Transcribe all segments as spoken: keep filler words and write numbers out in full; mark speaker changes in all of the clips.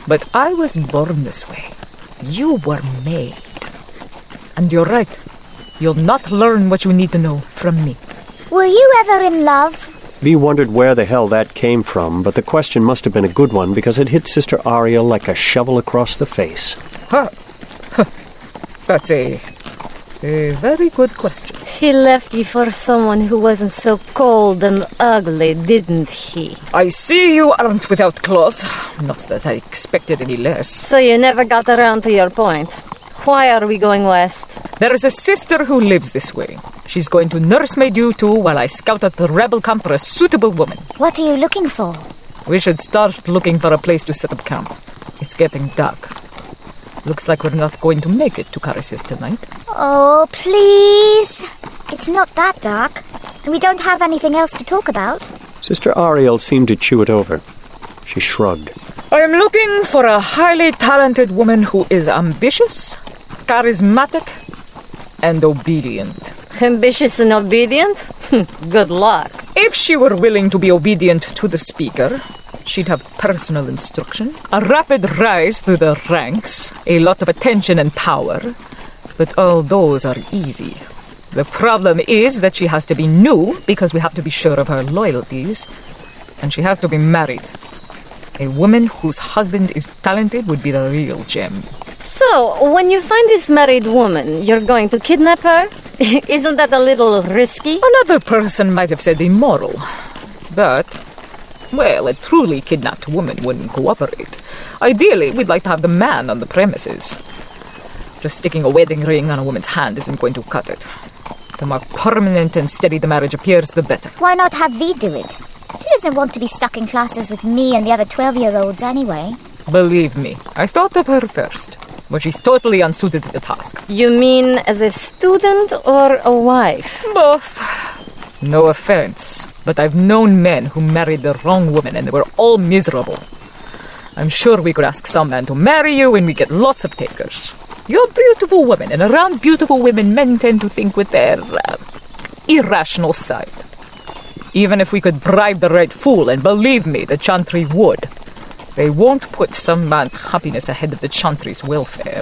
Speaker 1: But I was born this way. You were made. And you're right. You'll not learn what you need to know from me.
Speaker 2: Were you ever in love?
Speaker 3: V wondered where the hell that came from, but the question must have been a good one because it hit Sister Ariel like a shovel across the face.
Speaker 1: Huh. Huh. That's a... a very good question.
Speaker 4: He left you for someone who wasn't so cold and ugly, didn't he?
Speaker 1: I see you aren't without claws. Not that I expected any less.
Speaker 4: So you never got around to your point. Why are we going west?
Speaker 1: There is a sister who lives this way. She's going to nursemaid you two while I scout out the rebel camp for a suitable woman.
Speaker 2: What are you looking for?
Speaker 1: We should start looking for a place to set up camp. It's getting dark. Looks like we're not going to make it to Carisis tonight.
Speaker 2: Oh, please. It's not that dark, and we don't have anything else to talk about.
Speaker 3: Sister Ariel seemed to chew it over. She shrugged.
Speaker 1: I am looking for a highly talented woman who is ambitious, charismatic, and obedient.
Speaker 4: Ambitious and obedient? Good luck.
Speaker 1: If she were willing to be obedient to the speaker, she'd have personal instruction, a rapid rise through the ranks, a lot of attention and power. But all those are easy. The problem is that she has to be new because we have to be sure of her loyalties. And she has to be married. A woman whose husband is talented would be the real gem.
Speaker 4: So, when you find this married woman, you're going to kidnap her? Isn't that a little risky?
Speaker 1: Another person might have said immoral. But, well, a truly kidnapped woman wouldn't cooperate. Ideally, we'd like to have the man on the premises. Just sticking a wedding ring on a woman's hand isn't going to cut it. The more permanent and steady the marriage appears, the better.
Speaker 2: Why not have V do it? She doesn't want to be stuck in classes with me and the other twelve-year-olds anyway.
Speaker 1: Believe me, I thought of her first, but she's totally unsuited to the task.
Speaker 4: You mean as a student or a wife?
Speaker 1: Both. No offense, but I've known men who married the wrong woman and they were all miserable. I'm sure we could ask some man to marry you and we get lots of takers. You're a beautiful woman, and around beautiful women, men tend to think with their uh, irrational side. Even if we could bribe the right fool, and believe me, the Chantry would, they won't put some man's happiness ahead of the Chantry's welfare.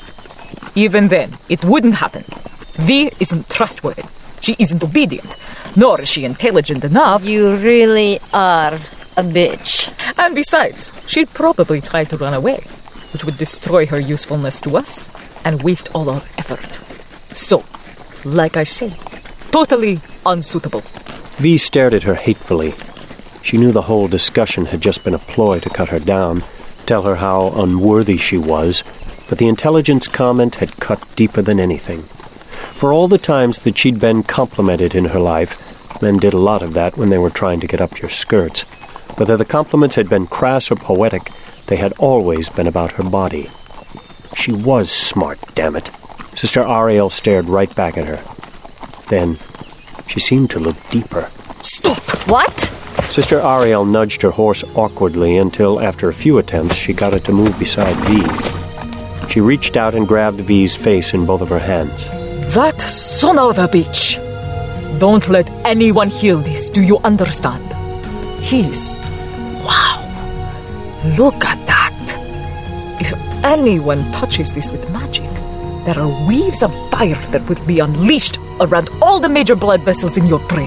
Speaker 1: Even then, it wouldn't happen. V isn't trustworthy. She isn't obedient, nor is she intelligent enough.
Speaker 4: You really are a bitch.
Speaker 1: And besides, she'd probably try to run away, which would destroy her usefulness to us and waste all our effort. So, like I said, totally unsuitable.
Speaker 3: V stared at her hatefully. She knew the whole discussion had just been a ploy to cut her down, tell her how unworthy she was, but the intelligence comment had cut deeper than anything. For all the times that she'd been complimented in her life, men did a lot of that when they were trying to get up your skirts. Whether the compliments had been crass or poetic, they had always been about her body. She was smart, damn it. Sister Ariel stared right back at her. Then, she seemed to look deeper.
Speaker 1: Stop!
Speaker 4: What?
Speaker 3: Sister Ariel nudged her horse awkwardly until, after a few attempts, she got it to move beside V. She reached out and grabbed V's face in both of her hands.
Speaker 1: That son of a bitch! Don't let anyone hear this, do you understand? He's... Wow! Look at that! If anyone touches this with magic, there are waves of fire that will be unleashed around all the major blood vessels in your brain.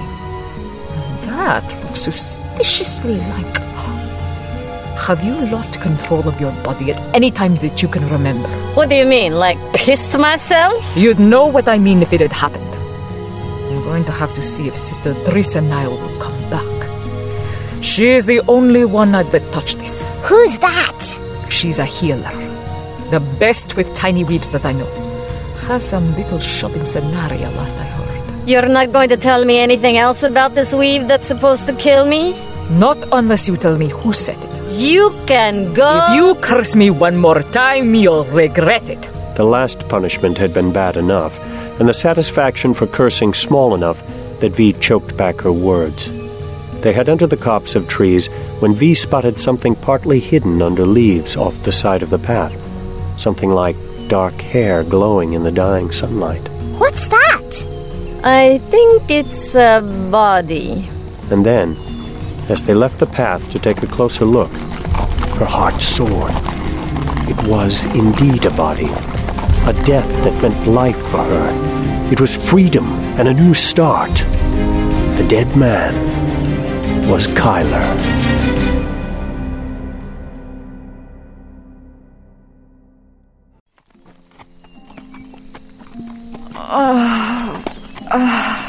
Speaker 1: That looks suspiciously like... Have you lost control of your body at any time that you can remember?
Speaker 4: What do you mean, like pissed myself?
Speaker 1: You'd know what I mean if it had happened. I'm going to have to see if Sister Drissa Nile will come back. She is the only one I'd let touch this.
Speaker 2: Who's that?
Speaker 1: She's a healer. The best with tiny weaves that I know. Has some little shop in Scenaria, last I heard.
Speaker 4: You're not going to tell me anything else about this weave that's supposed to kill me?
Speaker 1: Not unless you tell me who set it.
Speaker 4: You can go...
Speaker 1: If you curse me one more time, you'll regret it.
Speaker 3: The last punishment had been bad enough, and the satisfaction for cursing small enough that V choked back her words. They had entered the copse of trees when V spotted something partly hidden under leaves off the side of the path. Something like dark hair glowing in the dying sunlight.
Speaker 2: What's that?
Speaker 4: I think it's a body.
Speaker 3: And then, as they left the path to take a closer look, her heart soared. It was indeed a body. A death that meant life for her. It was freedom and a new start. The dead man was Kyler.
Speaker 5: Oh, oh.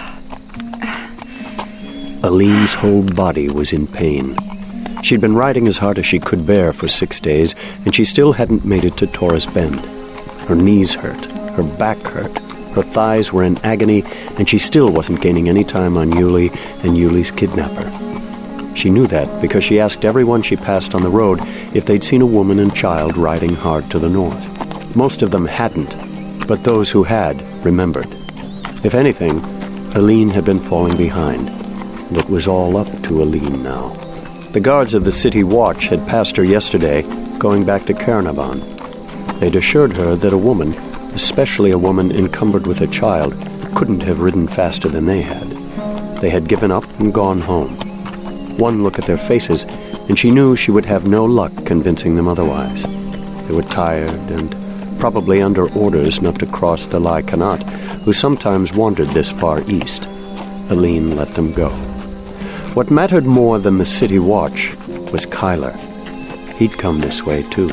Speaker 3: Aline's whole body was in pain. She'd been riding as hard as she could bear for six days, and she still hadn't made it to Taurus Bend. Her knees hurt, her back hurt, her thighs were in agony, and she still wasn't gaining any time on Yulie and Yulie's kidnapper. She knew that because she asked everyone she passed on the road if they'd seen a woman and child riding hard to the north. Most of them hadn't, but those who had remembered. If anything, Aline had been falling behind, and it was all up to Aline now. The guards of the city watch had passed her yesterday, going back to Caernarvon. They'd assured her that a woman, especially a woman encumbered with a child, couldn't have ridden faster than they had. They had given up and gone home. One look at their faces, and she knew she would have no luck convincing them otherwise. They were tired and probably under orders not to cross the Lai Kanat, who sometimes wandered this far east. Aline let them go. What mattered more than the city watch was Kyler. He'd come this way, too.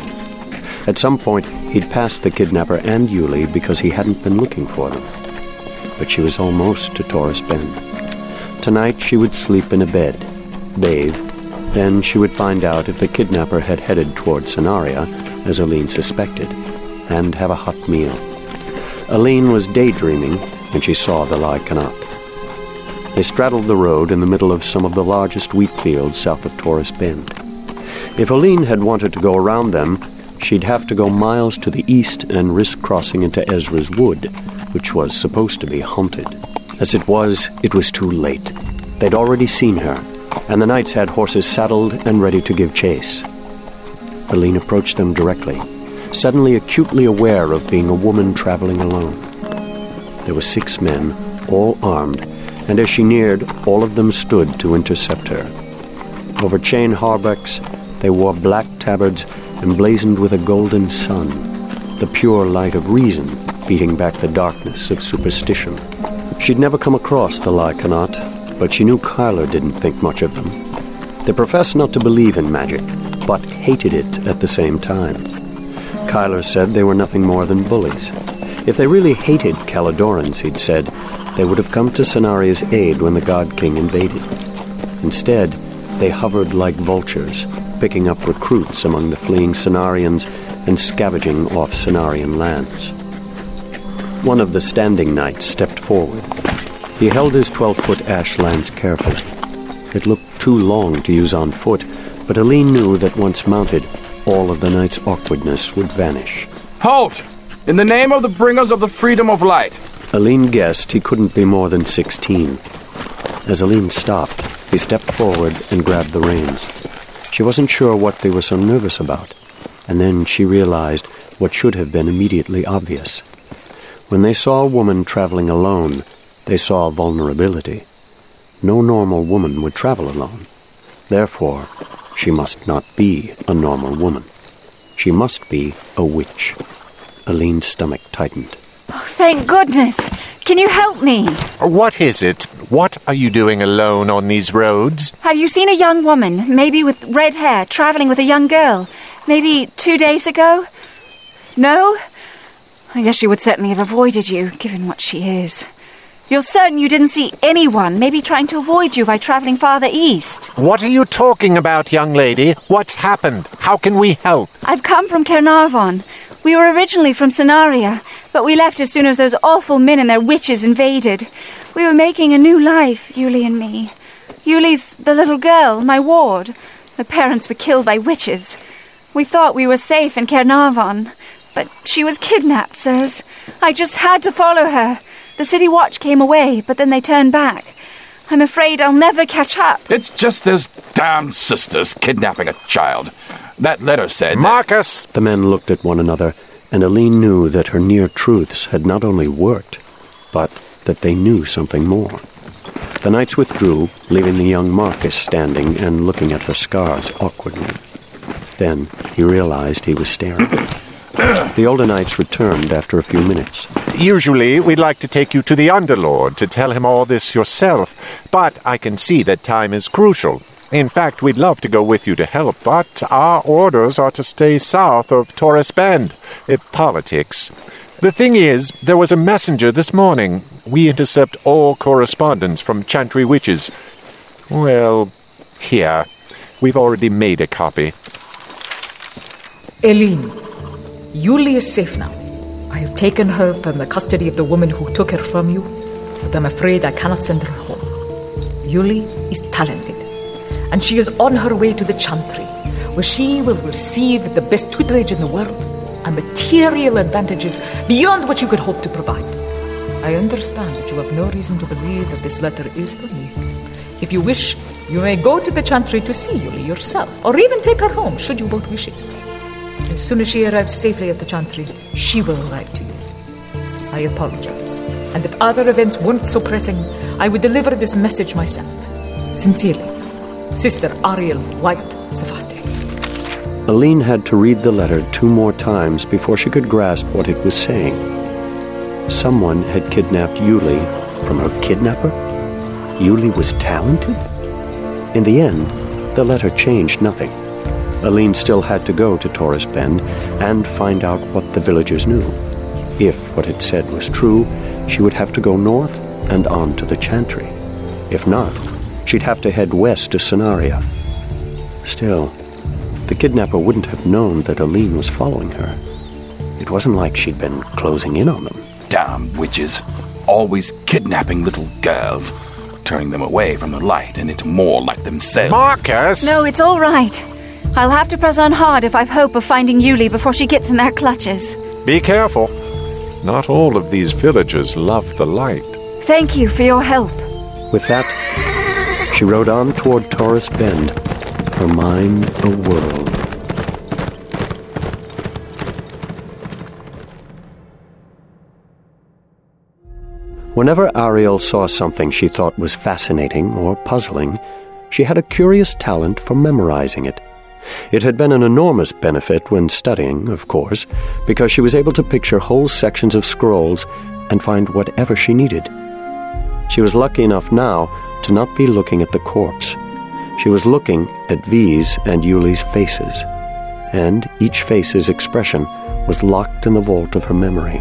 Speaker 3: At some point, he'd passed the kidnapper and Yulie because he hadn't been looking for them. But she was almost to Taurus Bend. Tonight she would sleep in a bed, bathe, then she would find out if the kidnapper had headed toward Sanaria, as Aline suspected, and have a hot meal. Aline was daydreaming when she saw the Lai Kanat. They straddled the road in the middle of some of the largest wheat fields south of Taurus Bend. If Aline had wanted to go around them, she'd have to go miles to the east and risk crossing into Ezra's Wood, which was supposed to be haunted. As it was, it was too late. They'd already seen her, and the knights had horses saddled and ready to give chase. Aline approached them directly, suddenly acutely aware of being a woman traveling alone. There were six men, all armed, and as she neared, all of them stood to intercept her. Over chain hauberks, they wore black tabards emblazoned with a golden sun, the pure light of reason beating back the darkness of superstition. She'd never come across the Lai Kanat, but she knew Kyler didn't think much of them. They professed not to believe in magic, but hated it at the same time. Kyler said they were nothing more than bullies. If they really hated Caledorans, he'd said, they would have come to Cenaria's aid when the God King invaded. Instead, they hovered like vultures, picking up recruits among the fleeing Cenarians and scavenging off Cenarian lands. One of the standing knights stepped forward. He held his twelve-foot ash lance carefully. It looked too long to use on foot, but Aline knew that once mounted, all of the knight's awkwardness would vanish.
Speaker 6: Halt! In the name of the bringers of the freedom of light!
Speaker 3: Aline guessed he couldn't be more than sixteen. As Aline stopped, he stepped forward and grabbed the reins. She wasn't sure what they were so nervous about, and then she realized what should have been immediately obvious. When they saw a woman traveling alone, they saw vulnerability. No normal woman would travel alone. Therefore, she must not be a normal woman. She must be a witch. Aline's stomach tightened.
Speaker 5: Oh, thank goodness! Can you help me?
Speaker 7: What is it? What are you doing alone on these roads?
Speaker 5: Have you seen a young woman, maybe with red hair, travelling with a young girl? Maybe two days ago? No? I guess she would certainly have avoided you, given what she is. You're certain you didn't see anyone, maybe trying to avoid you by travelling farther east?
Speaker 7: What are you talking about, young lady? What's happened? How can we help?
Speaker 5: I've come from Caernarvon. We were originally from Sanaria, but we left as soon as those awful men and their witches invaded. We were making a new life, Yulie and me. Yulie's the little girl, my ward. Her parents were killed by witches. We thought we were safe in Caernarvon, but she was kidnapped, sirs. I just had to follow her. The city watch came away, but then they turned back. I'm afraid I'll never catch up.
Speaker 6: It's just those damned sisters kidnapping a child. That letter said...
Speaker 7: Marcus!
Speaker 3: The men looked at one another, and Aline knew that her near truths had not only worked, but that they knew something more. The knights withdrew, leaving the young Marcus standing and looking at her scars awkwardly. Then he realized he was staring. The older knights returned after a few minutes.
Speaker 7: Usually, we'd like to take you to the Underlord to tell him all this yourself, but I can see that time is crucial. In fact, we'd love to go with you to help, but our orders are to stay south of Torres Bend. It, politics. The thing is, there was a messenger this morning. We intercept all correspondence from Chantry Witches. Well, here. We've already made a copy.
Speaker 1: Eileen, Yulie is safe now. I have taken her from the custody of the woman who took her from you, but I'm afraid I cannot send her home. Yulie is talented, and she is on her way to the Chantry, where she will receive the best tutelage in the world and material advantages beyond what you could hope to provide. I understand that you have no reason to believe that this letter is for me. If you wish, you may go to the Chantry to see Yulie yourself, or even take her home, should you both wish it. As soon as she arrives safely at the Chantry, she will write to you. I apologize, and if other events weren't so pressing, I would deliver this message myself. Sincerely, Sister Ariel Wyatt Sefaste.
Speaker 3: Eileen had to read the letter two more times before she could grasp what it was saying. Someone had kidnapped Yulie from her kidnapper? Yulie was talented? In the end, the letter changed nothing. Eileen still had to go to Torres Bend and find out what the villagers knew. If what it said was true, she would have to go north and on to the Chantry. If not, she'd have to head west to Scenaria. Still, the kidnapper wouldn't have known that Eileen was following her. It wasn't like she'd been closing in on them.
Speaker 6: Damn witches. Always kidnapping little girls, turning them away from the light and into more like themselves.
Speaker 7: Marcus!
Speaker 5: No, it's all right. I'll have to press on hard if I've hope of finding Yulie before she gets in their clutches.
Speaker 7: Be careful. Not all of these villagers love the light.
Speaker 5: Thank you for your help.
Speaker 3: With that, she rode on toward Torres Bend, her mind a-whirl. Whenever Ariel saw something she thought was fascinating or puzzling, she had a curious talent for memorizing it. It had been an enormous benefit when studying, of course, because she was able to picture whole sections of scrolls and find whatever she needed. She was lucky enough now to not be looking at the corpse. She was looking at V's and Yulie's faces, and each face's expression was locked in the vault of her memory.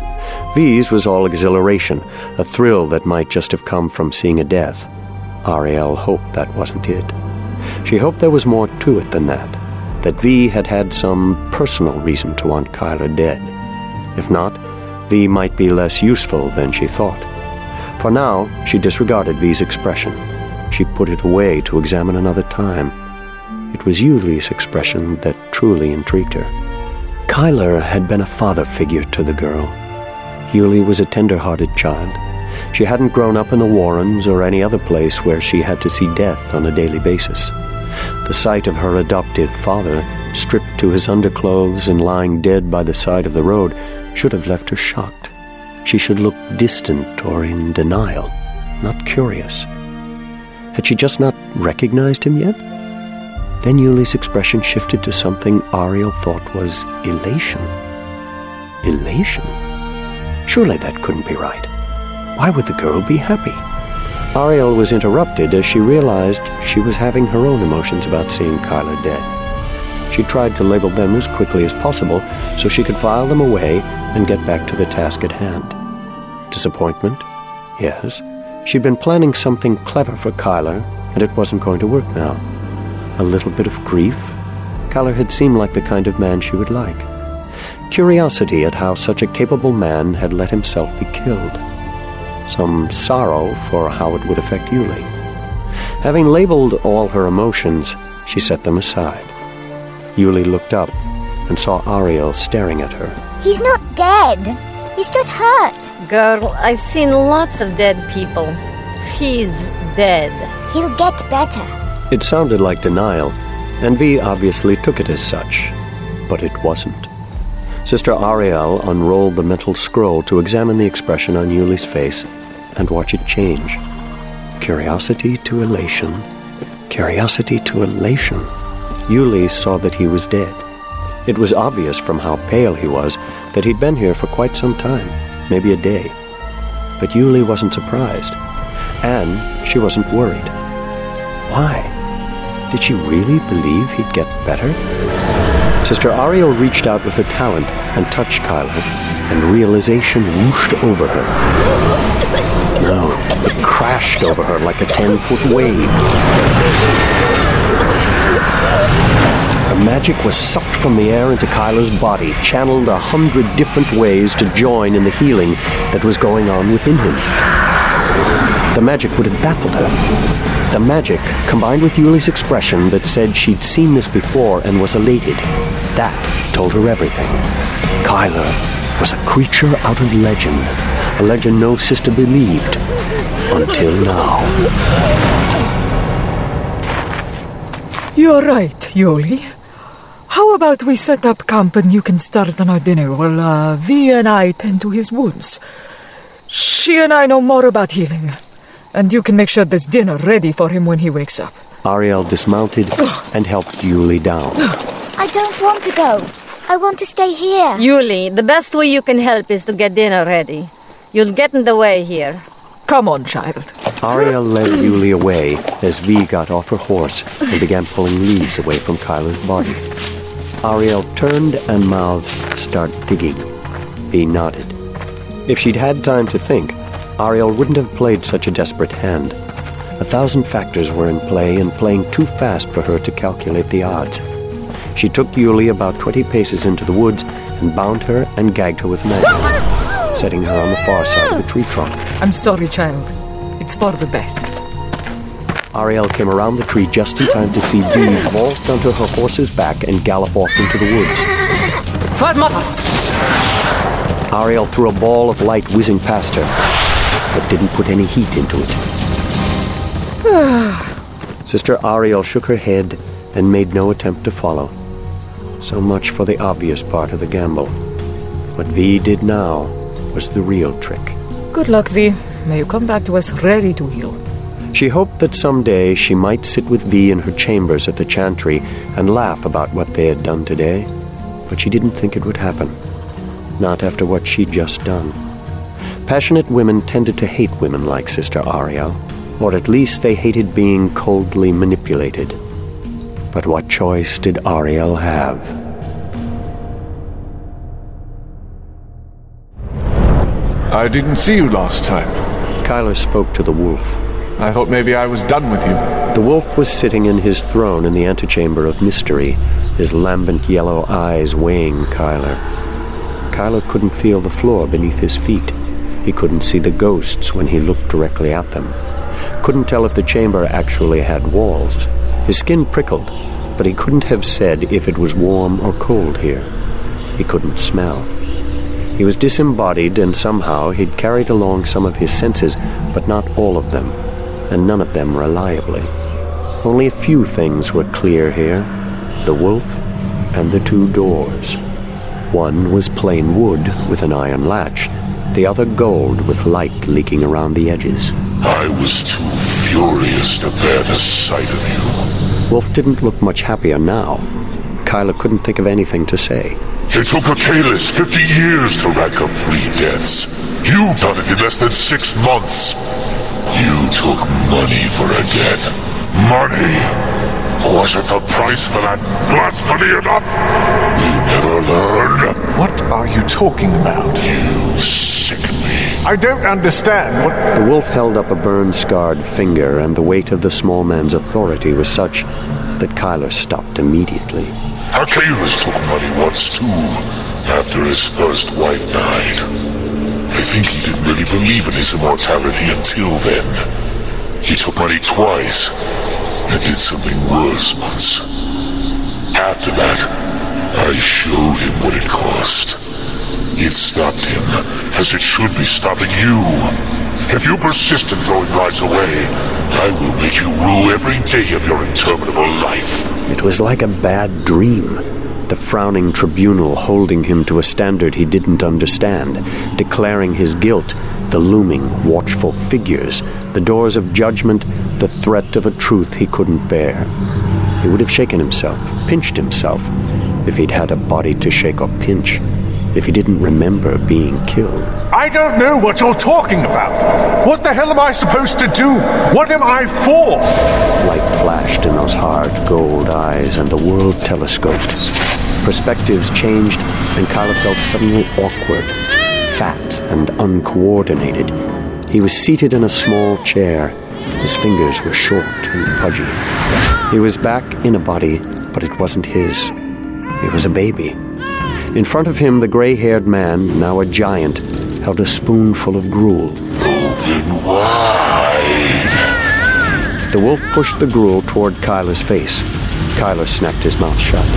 Speaker 3: V's was all exhilaration, a thrill that might just have come from seeing a death. Ariel hoped that wasn't it. She hoped there was more to it than that, that V had had some personal reason to want Kyler dead. If not, V might be less useful than she thought. For now, she disregarded V's expression. She put it away to examine another time. It was Yulie's expression that truly intrigued her. Kyler had been a father figure to the girl. Yulie was a tender-hearted child. She hadn't grown up in the Warrens or any other place where she had to see death on a daily basis. The sight of her adoptive father, stripped to his underclothes and lying dead by the side of the road, should have left her shocked. She should look distant or in denial, not curious. Had she just not recognized him yet? Then Yulie's expression shifted to something Ariel thought was elation. Elation? Surely that couldn't be right. Why would the girl be happy? Ariel was interrupted as she realized she was having her own emotions about seeing Kyler dead. She tried to label them as quickly as possible so she could file them away and get back to the task at hand. Disappointment? Yes. She'd been planning something clever for Kyler, and it wasn't going to work now. A little bit of grief? Kyler had seemed like the kind of man she would like. Curiosity at how such a capable man had let himself be killed. Some sorrow for how it would affect Yulie. Having labeled all her emotions, she set them aside. Yulie looked up and saw Ariel staring at her.
Speaker 2: He's not dead. He's just hurt.
Speaker 4: Girl, I've seen lots of dead people. He's dead.
Speaker 2: He'll get better.
Speaker 3: It sounded like denial, and V obviously took it as such, but it wasn't. Sister Ariel unrolled the mental scroll to examine the expression on Yulie's face and watch it change. Curiosity to elation. Curiosity to elation. Yuli saw that he was dead. It was obvious from how pale he was that he'd been here for quite some time, maybe a day. But Yuli wasn't surprised, and she wasn't worried. Why? Did she really believe he'd get better? Sister Ariel reached out with her talent and touched Kyler, and realization whooshed over her. No, it crashed over her like a ten-foot wave. Her magic was sucked from the air into Kyler's body, channeled a hundred different ways to join in the healing that was going on within him. The magic would have baffled her. The magic, combined with Yuli's expression that said she'd seen this before and was elated, that told her everything. Kyler was a creature out of legend, a legend no sister believed, until now.
Speaker 1: You're right, Yuli. How about we set up camp and you can start on our dinner while uh, Vi and I tend to his wounds? She and I know more about healing, and you can make sure there's dinner ready for him when he wakes up.
Speaker 3: Ariel dismounted and helped Yuli down.
Speaker 2: I don't want to go. I want to stay here.
Speaker 4: Yuli, the best way you can help is to get dinner ready. You'll get in the way here.
Speaker 1: Come on, child.
Speaker 3: Ariel led Yuli away as Vi got off her horse and began pulling leaves away from Kyler's body. Ariel turned and mouthed, "Start digging." Vi nodded. If she'd had time to think, Ariel wouldn't have played such a desperate hand. A thousand factors were in play and playing too fast for her to calculate the odds. She took Yuli about twenty paces into the woods and bound her and gagged her with magic, setting her on the far side of a tree trunk.
Speaker 1: I'm sorry, child. It's for the best.
Speaker 3: Ariel came around the tree just in time to see Vi vault onto her horse's back and gallop off into the woods.
Speaker 1: Phasmatas!
Speaker 3: Ariel threw a ball of light whizzing past her, but didn't put any heat into it. Sister Ariel shook her head and made no attempt to follow. So much for the obvious part of the gamble. What Vi did now was the real trick.
Speaker 1: Good luck, Vi. May you come back to us ready to heal.
Speaker 3: She hoped that someday she might sit with Vi in her chambers at the chantry and laugh about what they had done today, but she didn't think it would happen. Not after what she'd just done. Passionate women tended to hate women like Sister Ariel, or at least they hated being coldly manipulated. But what choice did Ariel have?
Speaker 8: I didn't see you last time.
Speaker 3: Kyler spoke to the wolf.
Speaker 8: I thought maybe I was done with you.
Speaker 3: The wolf was sitting in his throne in the antechamber of mystery, his lambent yellow eyes weighing Kyler. Kyler couldn't feel the floor beneath his feet. He couldn't see the ghosts when he looked directly at them. Couldn't tell if the chamber actually had walls. His skin prickled, but he couldn't have said if it was warm or cold here. He couldn't smell. He was disembodied, and somehow he'd carried along some of his senses, but not all of them, and none of them reliably. Only a few things were clear here: the wolf and the two doors. One was plain wood with an iron latch, the other gold with light leaking around the edges.
Speaker 9: I was too furious to bear the sight of you.
Speaker 3: Wolf didn't look much happier now. Kyler couldn't think of anything to say.
Speaker 9: It took Achilles fifty years to rack up three deaths. You've done it in less than six months. You took money for a death. Money! Wasn't the price for that blasphemy enough? You never learned.
Speaker 8: What are you talking about?
Speaker 9: You sicken me.
Speaker 8: I don't understand what...
Speaker 3: The wolf held up a burn-scarred finger, and the weight of the small man's authority was such that Kyler stopped immediately.
Speaker 9: Achilles took money once too, after his first wife died. I think he didn't really believe in his immortality until then. He took money twice, and did something worse once. After that, I showed him what it cost. It stopped him, as it should be stopping you. If you persist in throwing lives away, I will make you rue every day of your interminable life.
Speaker 3: It was like a bad dream. The frowning tribunal holding him to a standard he didn't understand, declaring his guilt, the looming, watchful figures, the doors of judgment, the threat of a truth he couldn't bear. He would have shaken himself, pinched himself, if he'd had a body to shake or pinch, if he didn't remember being killed.
Speaker 8: I don't know what you're talking about. What the hell am I supposed to do? What am I for?
Speaker 3: Light flashed in those hard gold eyes, and the world telescoped. Perspectives changed, and Kyla felt suddenly awkward, fat and uncoordinated. He was seated in a small chair. His fingers were short and pudgy. He was back in a body, but it wasn't his. He was a baby. In front of him, the gray-haired man, now a giant, held a spoonful of gruel.
Speaker 9: Open wide.
Speaker 3: The wolf pushed the gruel toward Kyler's face. Kyler snapped his mouth shut.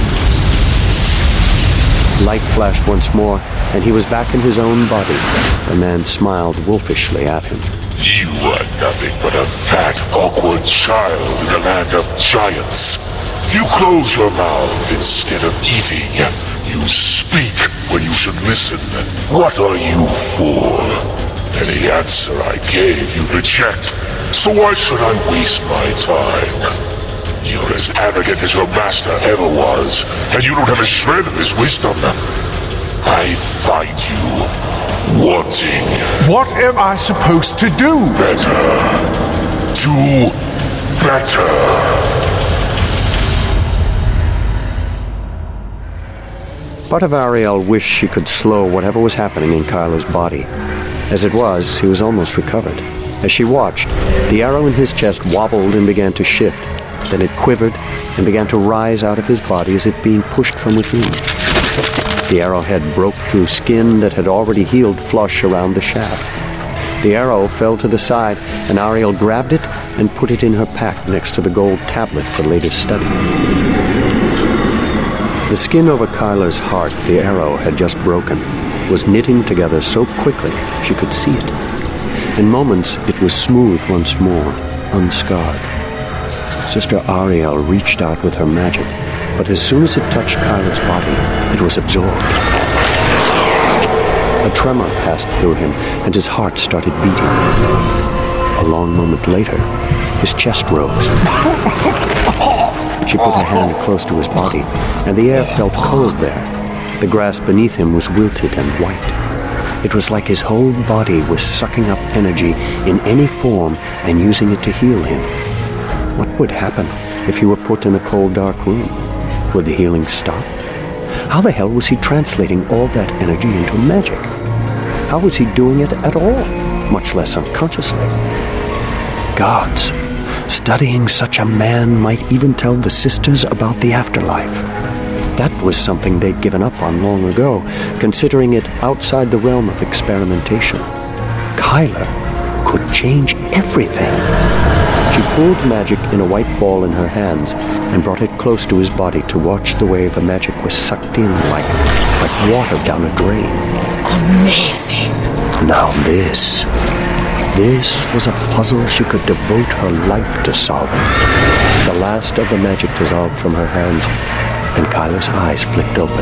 Speaker 3: Light flashed once more, and he was back in his own body. The man smiled wolfishly at him.
Speaker 9: You are nothing but a fat, awkward child in a land of giants. You close your mouth instead of eating. You speak when you should listen. What are you for? Any answer I gave you reject, so why should I waste my time? You're as arrogant as your master ever was, and you don't have a shred of his wisdom. I find you wanting.
Speaker 8: What am I supposed to do?
Speaker 9: Better. Do better.
Speaker 3: Part of Ariel wished she could slow whatever was happening in Kyler's body. As it was, he was almost recovered. As she watched, the arrow in his chest wobbled and began to shift. Then it quivered and began to rise out of his body as if being pushed from within. The arrowhead broke through skin that had already healed flush around the shaft. The arrow fell to the side, and Ariel grabbed it and put it in her pack next to the gold tablet for later study. The skin over Kyler's heart the arrow had just broken was knitting together so quickly she could see it. In moments, it was smooth once more, unscarred. Sister Ariel reached out with her magic, but as soon as it touched Kyler's body, it was absorbed. A tremor passed through him, and his heart started beating. A long moment later, his chest rose. She put her hand close to his body, and the air felt cold there. The grass beneath him was wilted and white. It was like his whole body was sucking up energy in any form and using it to heal him. What would happen if he were put in a cold, dark room? Would the healing stop? How the hell was he translating all that energy into magic? How was he doing it at all, much less unconsciously? Gods, studying such a man might even tell the sisters about the afterlife. That was something they'd given up on long ago, considering it outside the realm of experimentation. Kyler could change everything. She pulled magic in a white ball in her hands and brought it close to his body to watch the way the magic was sucked in like, like water down a drain.
Speaker 1: Amazing.
Speaker 3: Now this, this was a puzzle she could devote her life to solving. The last of the magic dissolved from her hands, and Kyler's eyes flicked open.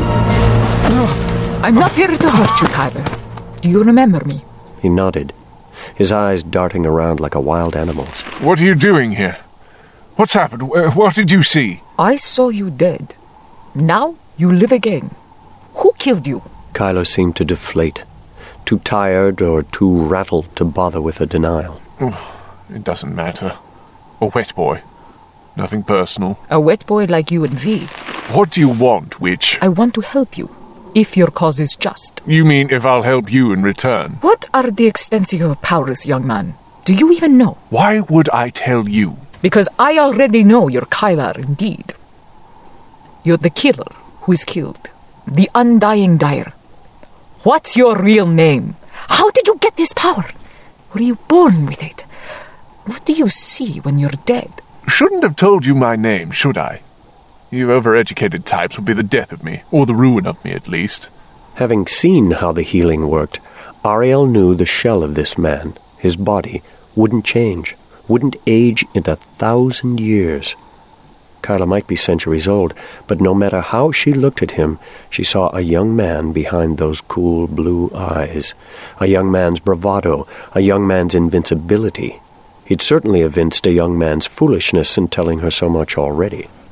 Speaker 1: Oh, I'm not here to hurt you, Kyler. Do you remember me?
Speaker 3: He nodded, his eyes darting around like a wild animal's.
Speaker 8: What are you doing here? What's happened? What did you see?
Speaker 1: I saw you dead. Now you live again. Who killed you?
Speaker 3: Kyler seemed to deflate, too tired or too rattled to bother with a denial.
Speaker 8: It doesn't matter. A wet boy. Nothing personal.
Speaker 1: A wet boy like you and me.
Speaker 8: What do you want, witch?
Speaker 1: I want to help you, if your cause is just.
Speaker 8: You mean if I'll help you in return?
Speaker 1: What are the extents of your powers, young man? Do you even know?
Speaker 8: Why would I tell you?
Speaker 1: Because I already know you're Kyler indeed. You're the killer who is killed. The undying dyer. What's your real name? How did you get this power? Were you born with it? What do you see when you're dead?
Speaker 8: Shouldn't have told you my name, should I? You overeducated types would be the death of me, or the ruin of me at least.
Speaker 3: Having seen how the healing worked, Ariel knew the shell of this man, his body, wouldn't change, wouldn't age in a thousand years. Kyler might be centuries old, but no matter how she looked at him, she saw a young man behind those cool blue eyes, a young man's bravado, a young man's invincibility. He'd certainly evinced a young man's foolishness in telling her so much already.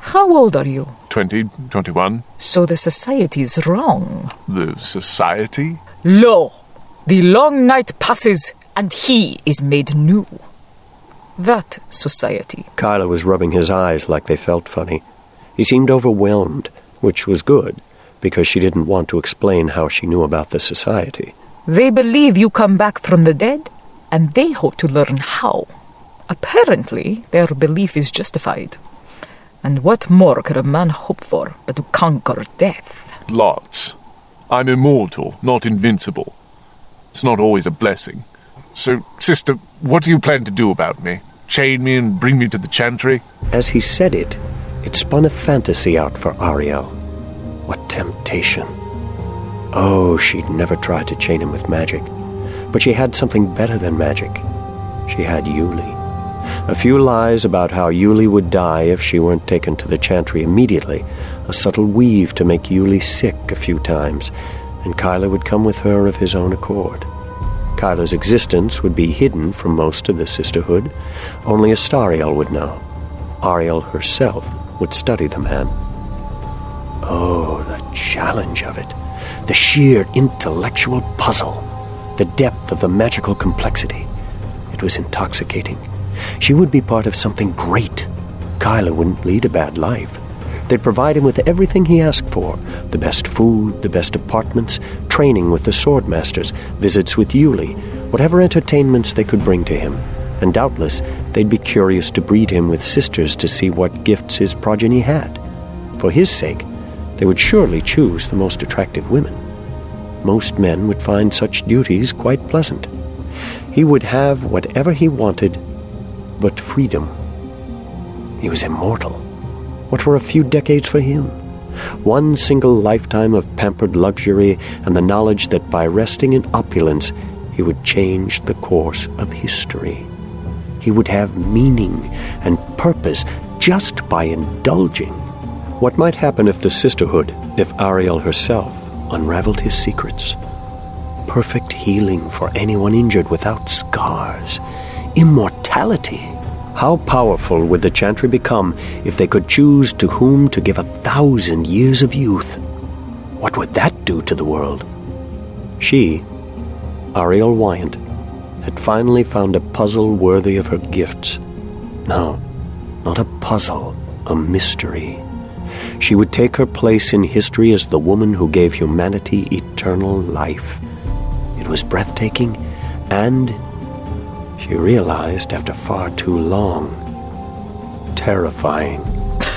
Speaker 1: How old are you?
Speaker 8: Twenty, twenty-one.
Speaker 1: So the society's wrong.
Speaker 8: The society?
Speaker 1: Lo! The long night passes, and he is made new. That society.
Speaker 3: Kyla was rubbing his eyes like they felt funny. He seemed overwhelmed, which was good, because she didn't want to explain how she knew about the society.
Speaker 1: They believe you come back from the dead, and they hope to learn how. Apparently, their belief is justified. And what more could a man hope for but to conquer death?
Speaker 8: Lots. I'm immortal, not invincible. It's not always a blessing. So, sister, what do you plan to do about me? Chain me and bring me to the Chantry?
Speaker 3: As he said it, it spun a fantasy out for Ariel. What temptation. Oh, she'd never tried to chain him with magic. But she had something better than magic. She had Yulie. A few lies about how Yulie would die if she weren't taken to the Chantry immediately, a subtle weave to make Yulie sick a few times, and Kyla would come with her of his own accord. Kyla's existence would be hidden from most of the sisterhood. Only Astariel would know. Ariel herself would study the man. Oh, the challenge of it. The sheer intellectual puzzle. The depth of the magical complexity. It was intoxicating. She would be part of something great. Kyla wouldn't lead a bad life. They'd provide him with everything he asked for. The best food, the best apartments, training with the swordmasters, visits with Yulie, whatever entertainments they could bring to him. And doubtless, they'd be curious to breed him with sisters to see what gifts his progeny had. For his sake, they would surely choose the most attractive women. Most men would find such duties quite pleasant. He would have whatever he wanted, but freedom. He was immortal. What were a few decades for him? One single lifetime of pampered luxury and the knowledge that by resting in opulence, he would change the course of history. He would have meaning and purpose just by indulging. What might happen if the sisterhood, if Ariel herself, unraveled his secrets? Perfect healing for anyone injured without scars. Immortality. How powerful would the Chantry become if they could choose to whom to give a thousand years of youth? What would that do to the world? She, Ariel Wyant, had finally found a puzzle worthy of her gifts. No, not a puzzle, a mystery. She would take her place in history as the woman who gave humanity eternal life. It was breathtaking, and she realized after far too long, terrifying.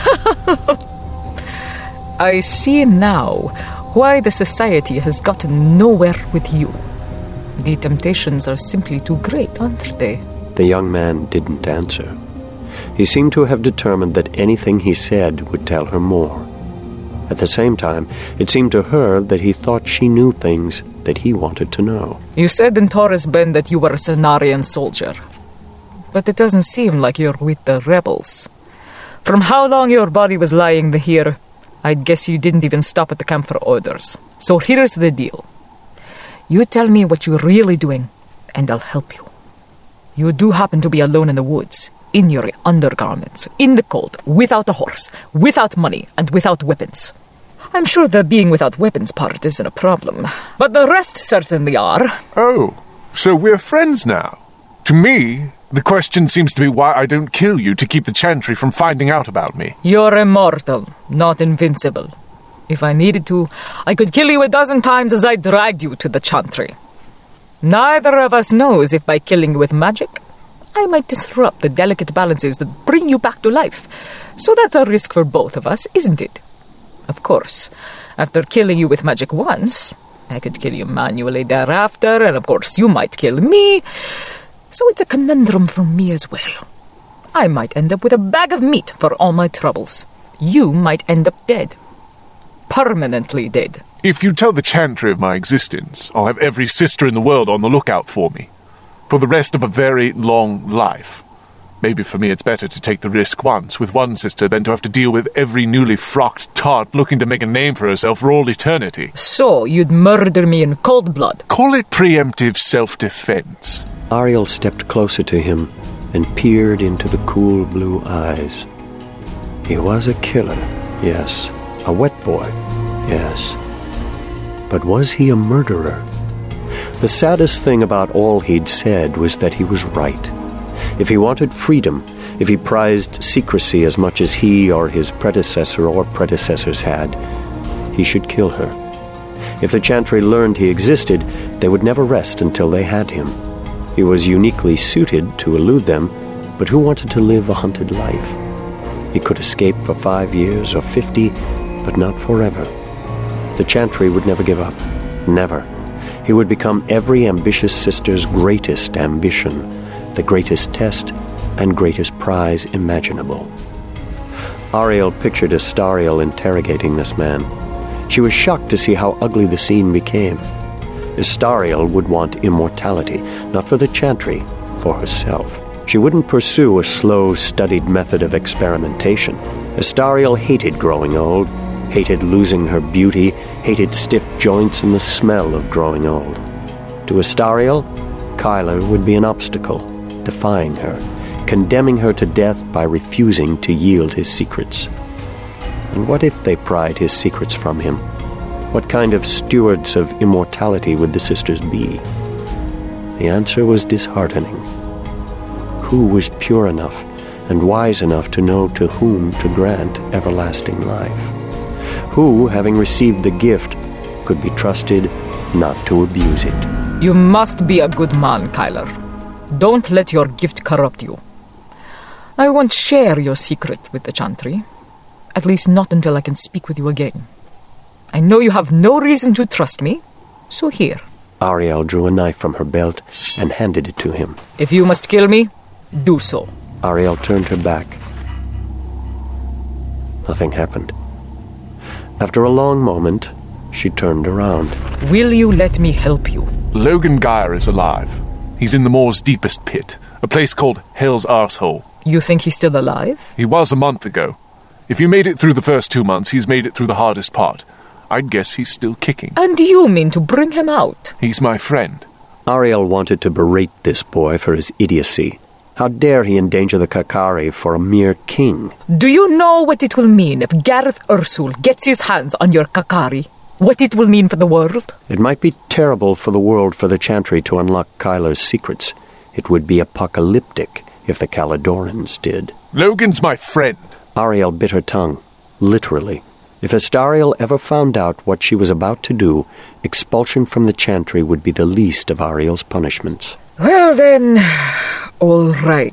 Speaker 1: I see now why the society has gotten nowhere with you. The temptations are simply too great, aren't they?
Speaker 3: The young man didn't answer. He seemed to have determined that anything he said would tell her more. At the same time, it seemed to her that he thought she knew things that he wanted to know.
Speaker 1: You said in Torres Bend that you were a Cenarian soldier. But it doesn't seem like you're with the rebels. From how long your body was lying here, I'd guess you didn't even stop at the camp for orders. So here's the deal. You tell me what you're really doing, and I'll help you. You do happen to be alone in the woods, in your undergarments, in the cold, without a horse, without money, and without weapons. I'm sure the being without weapons part isn't a problem, but the rest certainly are.
Speaker 8: Oh, so we're friends now. To me, the question seems to be why I don't kill you to keep the Chantry from finding out about me.
Speaker 1: You're immortal, not invincible. If I needed to, I could kill you a dozen times as I dragged you to the Chantry. Neither of us knows if by killing you with magic, I might disrupt the delicate balances that bring you back to life. So that's a risk for both of us, isn't it? Of course, after killing you with magic once, I could kill you manually thereafter, and of course you might kill me. So it's a conundrum for me as well. I might end up with a bag of meat for all my troubles. You might end up dead. Permanently dead.
Speaker 8: If you tell the Chantry of my existence, I'll have every sister in the world on the lookout for me. For the rest of a very long life. Maybe for me it's better to take the risk once with one sister than to have to deal with every newly frocked tart looking to make a name for herself for all eternity.
Speaker 1: So you'd murder me in cold blood?
Speaker 8: Call it preemptive self-defense.
Speaker 3: Ariel stepped closer to him and peered into the cool blue eyes. He was a killer, yes. A wet boy, yes. But was he a murderer? The saddest thing about all he'd said was that he was right. If he wanted freedom, if he prized secrecy as much as he or his predecessor or predecessors had, he should kill her. If the Chantry learned he existed, they would never rest until they had him. He was uniquely suited to elude them, but who wanted to live a hunted life? He could escape for five years or fifty, but not forever. The Chantry would never give up. Never. He would become every ambitious sister's greatest ambition, the greatest test and greatest prize imaginable. Ariel pictured Astariel interrogating this man. She was shocked to see how ugly the scene became. Astariel would want immortality, not for the Chantry, for herself. She wouldn't pursue a slow, studied method of experimentation. Astariel hated growing old, hated losing her beauty, hated stiff joints and the smell of growing old. To Astariel, Kyler would be an obstacle, defying her, condemning her to death by refusing to yield his secrets. And what if they pried his secrets from him? What kind of stewards of immortality would the sisters be? The answer was disheartening. Who was pure enough and wise enough to know to whom to grant everlasting life? Who, having received the gift, could be trusted not to abuse it?
Speaker 1: You must be a good man, Kyler. Don't let your gift corrupt you. I won't share your secret with the Chantry. At least not until I can speak with you again. I know you have no reason to trust me, so here.
Speaker 3: Ariel drew a knife from her belt and handed it to him.
Speaker 1: If you must kill me, do so.
Speaker 3: Ariel turned her back. Nothing happened. After a long moment, she turned around.
Speaker 1: Will you let me help you?
Speaker 8: Logan Geyer is alive. He's in the moor's deepest pit, a place called Hell's Arsehole.
Speaker 1: You think he's still alive?
Speaker 8: He was a month ago. If you made it through the first two months, he's made it through the hardest part. I'd guess he's still kicking.
Speaker 1: And you mean to bring him out?
Speaker 8: He's my friend.
Speaker 3: Ariel wanted to berate this boy for his idiocy. How dare he endanger the Kakari for a mere king?
Speaker 1: Do you know what it will mean if Gareth Ursul gets his hands on your Kakari? What it will mean for the world?
Speaker 3: It might be terrible for the world for the Chantry to unlock Kyler's secrets. It would be apocalyptic if the Caledorans did.
Speaker 8: Logan's my friend.
Speaker 3: Ariel bit her tongue, literally. If Astariel ever found out what she was about to do, expulsion from the Chantry would be the least of Ariel's punishments.
Speaker 1: Well then, all right.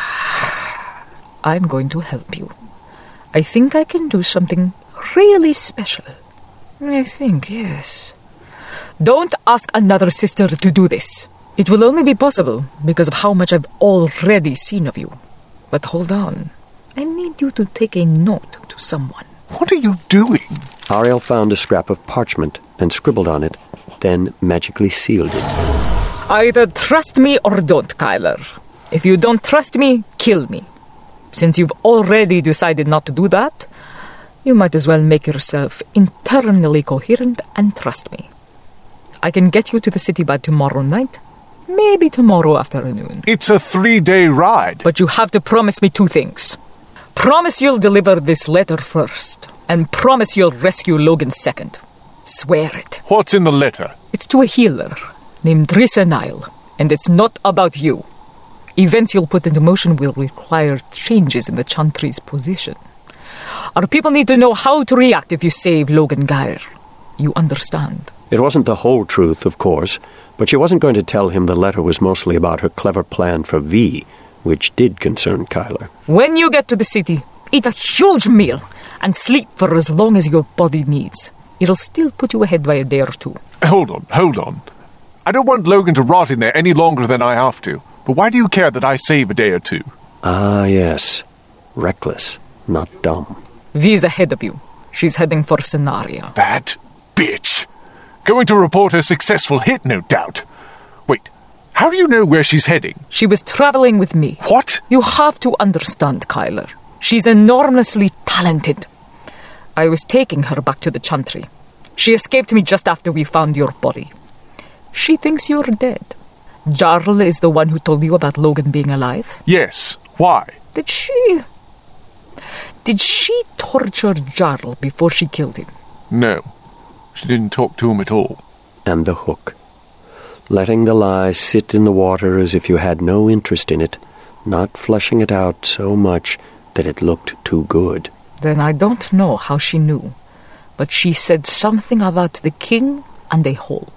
Speaker 1: I'm going to help you. I think I can do something really special. I think, yes. Don't ask another sister to do this. It will only be possible because of how much I've already seen of you. But hold on. I need you to take a note to someone.
Speaker 8: What are you doing?
Speaker 3: Ariel found a scrap of parchment and scribbled on it, then magically sealed it.
Speaker 1: Either trust me or don't, Kyler. If you don't trust me, kill me. Since you've already decided not to do that, you might as well make yourself internally coherent and trust me. I can get you to the city by tomorrow night, maybe tomorrow afternoon.
Speaker 8: It's a three-day ride.
Speaker 1: But you have to promise me two things. Promise you'll deliver this letter first, and promise you'll rescue Logan second. Swear it.
Speaker 8: What's in the letter?
Speaker 1: It's to a healer named Risa Nile, and it's not about you. Events you'll put into motion will require changes in the Chantry's position. Our people need to know how to react if you save Logan Geyer. You understand?
Speaker 3: It wasn't the whole truth, of course, but she wasn't going to tell him the letter was mostly about her clever plan for V, which did concern Kyler.
Speaker 1: When you get to the city, eat a huge meal and sleep for as long as your body needs. It'll still put you ahead by a day or two.
Speaker 8: Hold on, hold on. I don't want Logan to rot in there any longer than I have to. But why do you care that I save a day or two?
Speaker 3: Ah, yes. Reckless, not dumb.
Speaker 1: V's ahead of you. She's heading for Scenaria.
Speaker 8: That bitch. Going to report her successful hit, no doubt. Wait, how do you know where she's heading?
Speaker 1: She was traveling with me.
Speaker 8: What?
Speaker 1: You have to understand, Kyler. She's enormously talented. I was taking her back to the Chantry. She escaped me just after we found your body. She thinks you're dead. Jarl is the one who told you about Logan being alive?
Speaker 8: Yes. Why?
Speaker 1: Did she... Did she torture Jarl before she killed him?
Speaker 8: No, she didn't talk to him at all.
Speaker 3: And the hook. Letting the lie sit in the water as if you had no interest in it, not fleshing it out so much that it looked too good.
Speaker 1: Then I don't know how she knew, but she said something about the king and a hole.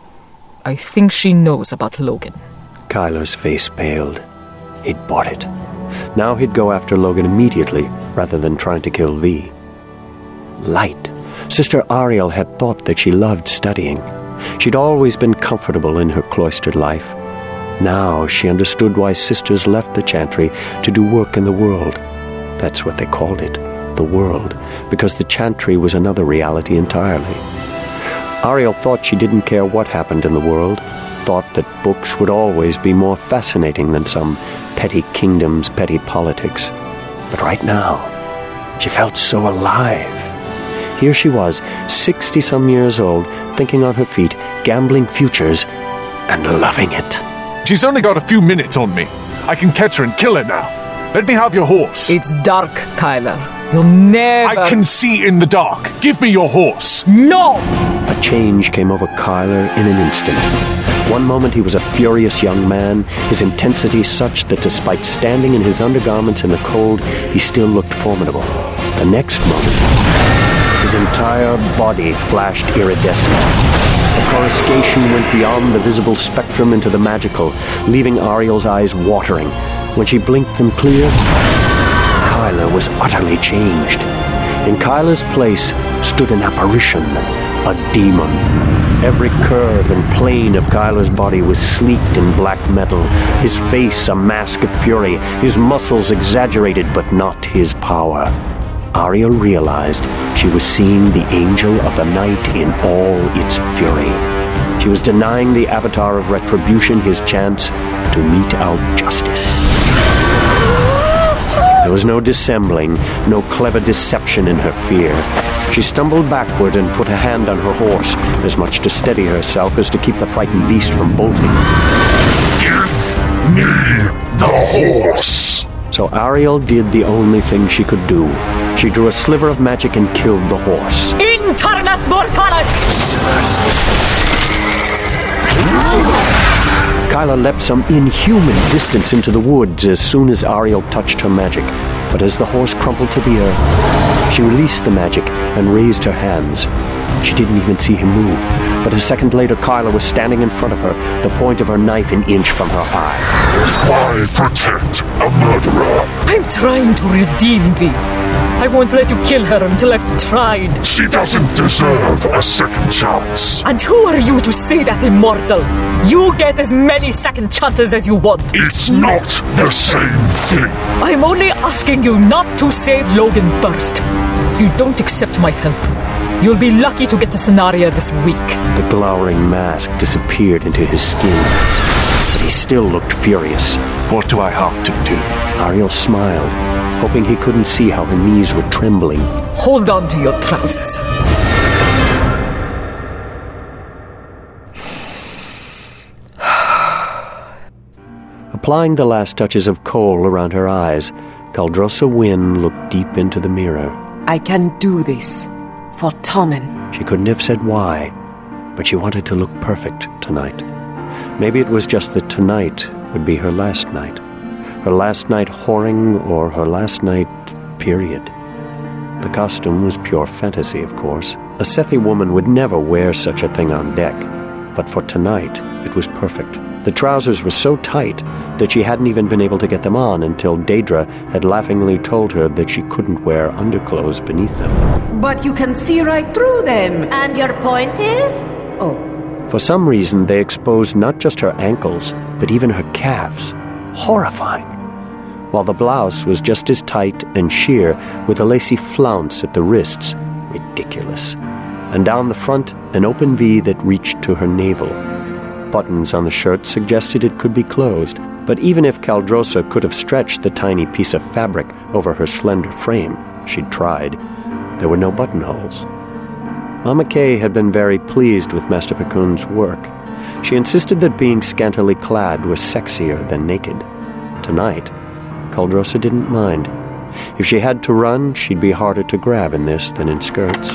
Speaker 1: I think she knows about Logan.
Speaker 3: Kyler's face paled. He'd bought it. Now he'd go after Logan immediately, rather than trying to kill V. Light. Sister Ariel had thought that she loved studying. She'd always been comfortable in her cloistered life. Now she understood why sisters left the chantry to do work in the world. That's what they called it, the world, because the chantry was another reality entirely. Ariel thought she didn't care what happened in the world, thought that books would always be more fascinating than some petty kingdoms, petty politics. But right now, she felt so alive. Here she was, sixty-some years old, thinking on her feet, gambling futures, and loving it.
Speaker 8: She's only got a few minutes on me. I can catch her and kill her now. Let me have your horse.
Speaker 1: It's dark, Kyler. You'll never...
Speaker 8: I can see in the dark. Give me your horse.
Speaker 1: No!
Speaker 3: A change came over Kyler in an instant. One moment he was a furious young man, his intensity such that despite standing in his undergarments in the cold, he still looked formidable. The next moment, his entire body flashed iridescent. The coruscation went beyond the visible spectrum into the magical, leaving Ariel's eyes watering. When she blinked them clear, Kyler was utterly changed. In Kyler's place stood an apparition, a demon. Every curve and plane of Kyler's body was sleeked in black metal, his face a mask of fury, his muscles exaggerated but not his power. Ariel realized she was seeing the angel of the night in all its fury. She was denying the avatar of retribution his chance to mete out justice. There was no dissembling, no clever deception in her fear. She stumbled backward and put a hand on her horse, as much to steady herself as to keep the frightened beast from bolting.
Speaker 9: Give me the horse!
Speaker 3: So Ariel did the only thing she could do. She drew a sliver of magic and killed the horse.
Speaker 1: Internas Mortalis!
Speaker 3: Kyler leapt some inhuman distance into the woods as soon as Ariel touched her magic. But as the horse crumpled to the earth, she released the magic and raised her hands. She didn't even see him move. But a second later, Kyler was standing in front of her, the point of her knife an inch from her eye.
Speaker 9: Why protect a murderer?
Speaker 1: I'm trying to redeem V. I won't let you kill her until I've tried.
Speaker 9: She doesn't deserve a second chance.
Speaker 1: And who are you to say that, immortal? You get as many second chances as you want.
Speaker 9: It's not the same thing.
Speaker 1: I'm only asking you not to save Logan first. If you don't accept my help, you'll be lucky to get to Scenaria this week.
Speaker 3: The glowering mask disappeared into his skin, but he still looked furious.
Speaker 8: What do I have to do?
Speaker 3: Ariel smiled, hoping he couldn't see how her knees were trembling.
Speaker 1: Hold on to your trousers.
Speaker 3: Applying the last touches of kohl around her eyes, Caldrosa Wynn looked deep into the mirror.
Speaker 10: I can do this for Tommen.
Speaker 3: She couldn't have said why, but she wanted to look perfect tonight. Maybe it was just that tonight would be her last night. Her last night whoring, or her last night, period. The costume was pure fantasy, of course. A Sethi woman would never wear such a thing on deck. But for tonight, it was perfect. The trousers were so tight that she hadn't even been able to get them on until Daedra had laughingly told her that she couldn't wear underclothes beneath them.
Speaker 10: But you can see right through them.
Speaker 4: And your point is?
Speaker 10: Oh.
Speaker 3: For some reason, they exposed not just her ankles, but even her calves. Horrifying. While the blouse was just as tight and sheer, with a lacy flounce at the wrists. Ridiculous. And down the front, an open V that reached to her navel. Buttons on the shirt suggested it could be closed, but even if Caldrosa could have stretched the tiny piece of fabric over her slender frame, she'd tried, there were no buttonholes. Mama Kay had been very pleased with Master Picun's work. She insisted that being scantily clad was sexier than naked. Tonight, Caldrosa didn't mind. If she had to run, she'd be harder to grab in this than in skirts.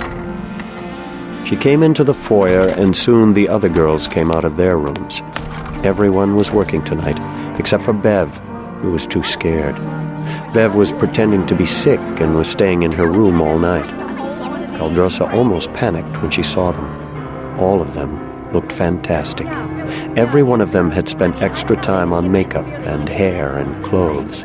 Speaker 3: She came into the foyer, and soon the other girls came out of their rooms. Everyone was working tonight, except for Bev, who was too scared. Bev was pretending to be sick and was staying in her room all night. Kaldrosa almost panicked when she saw them. All of them looked fantastic. Every one of them had spent extra time on makeup and hair and clothes.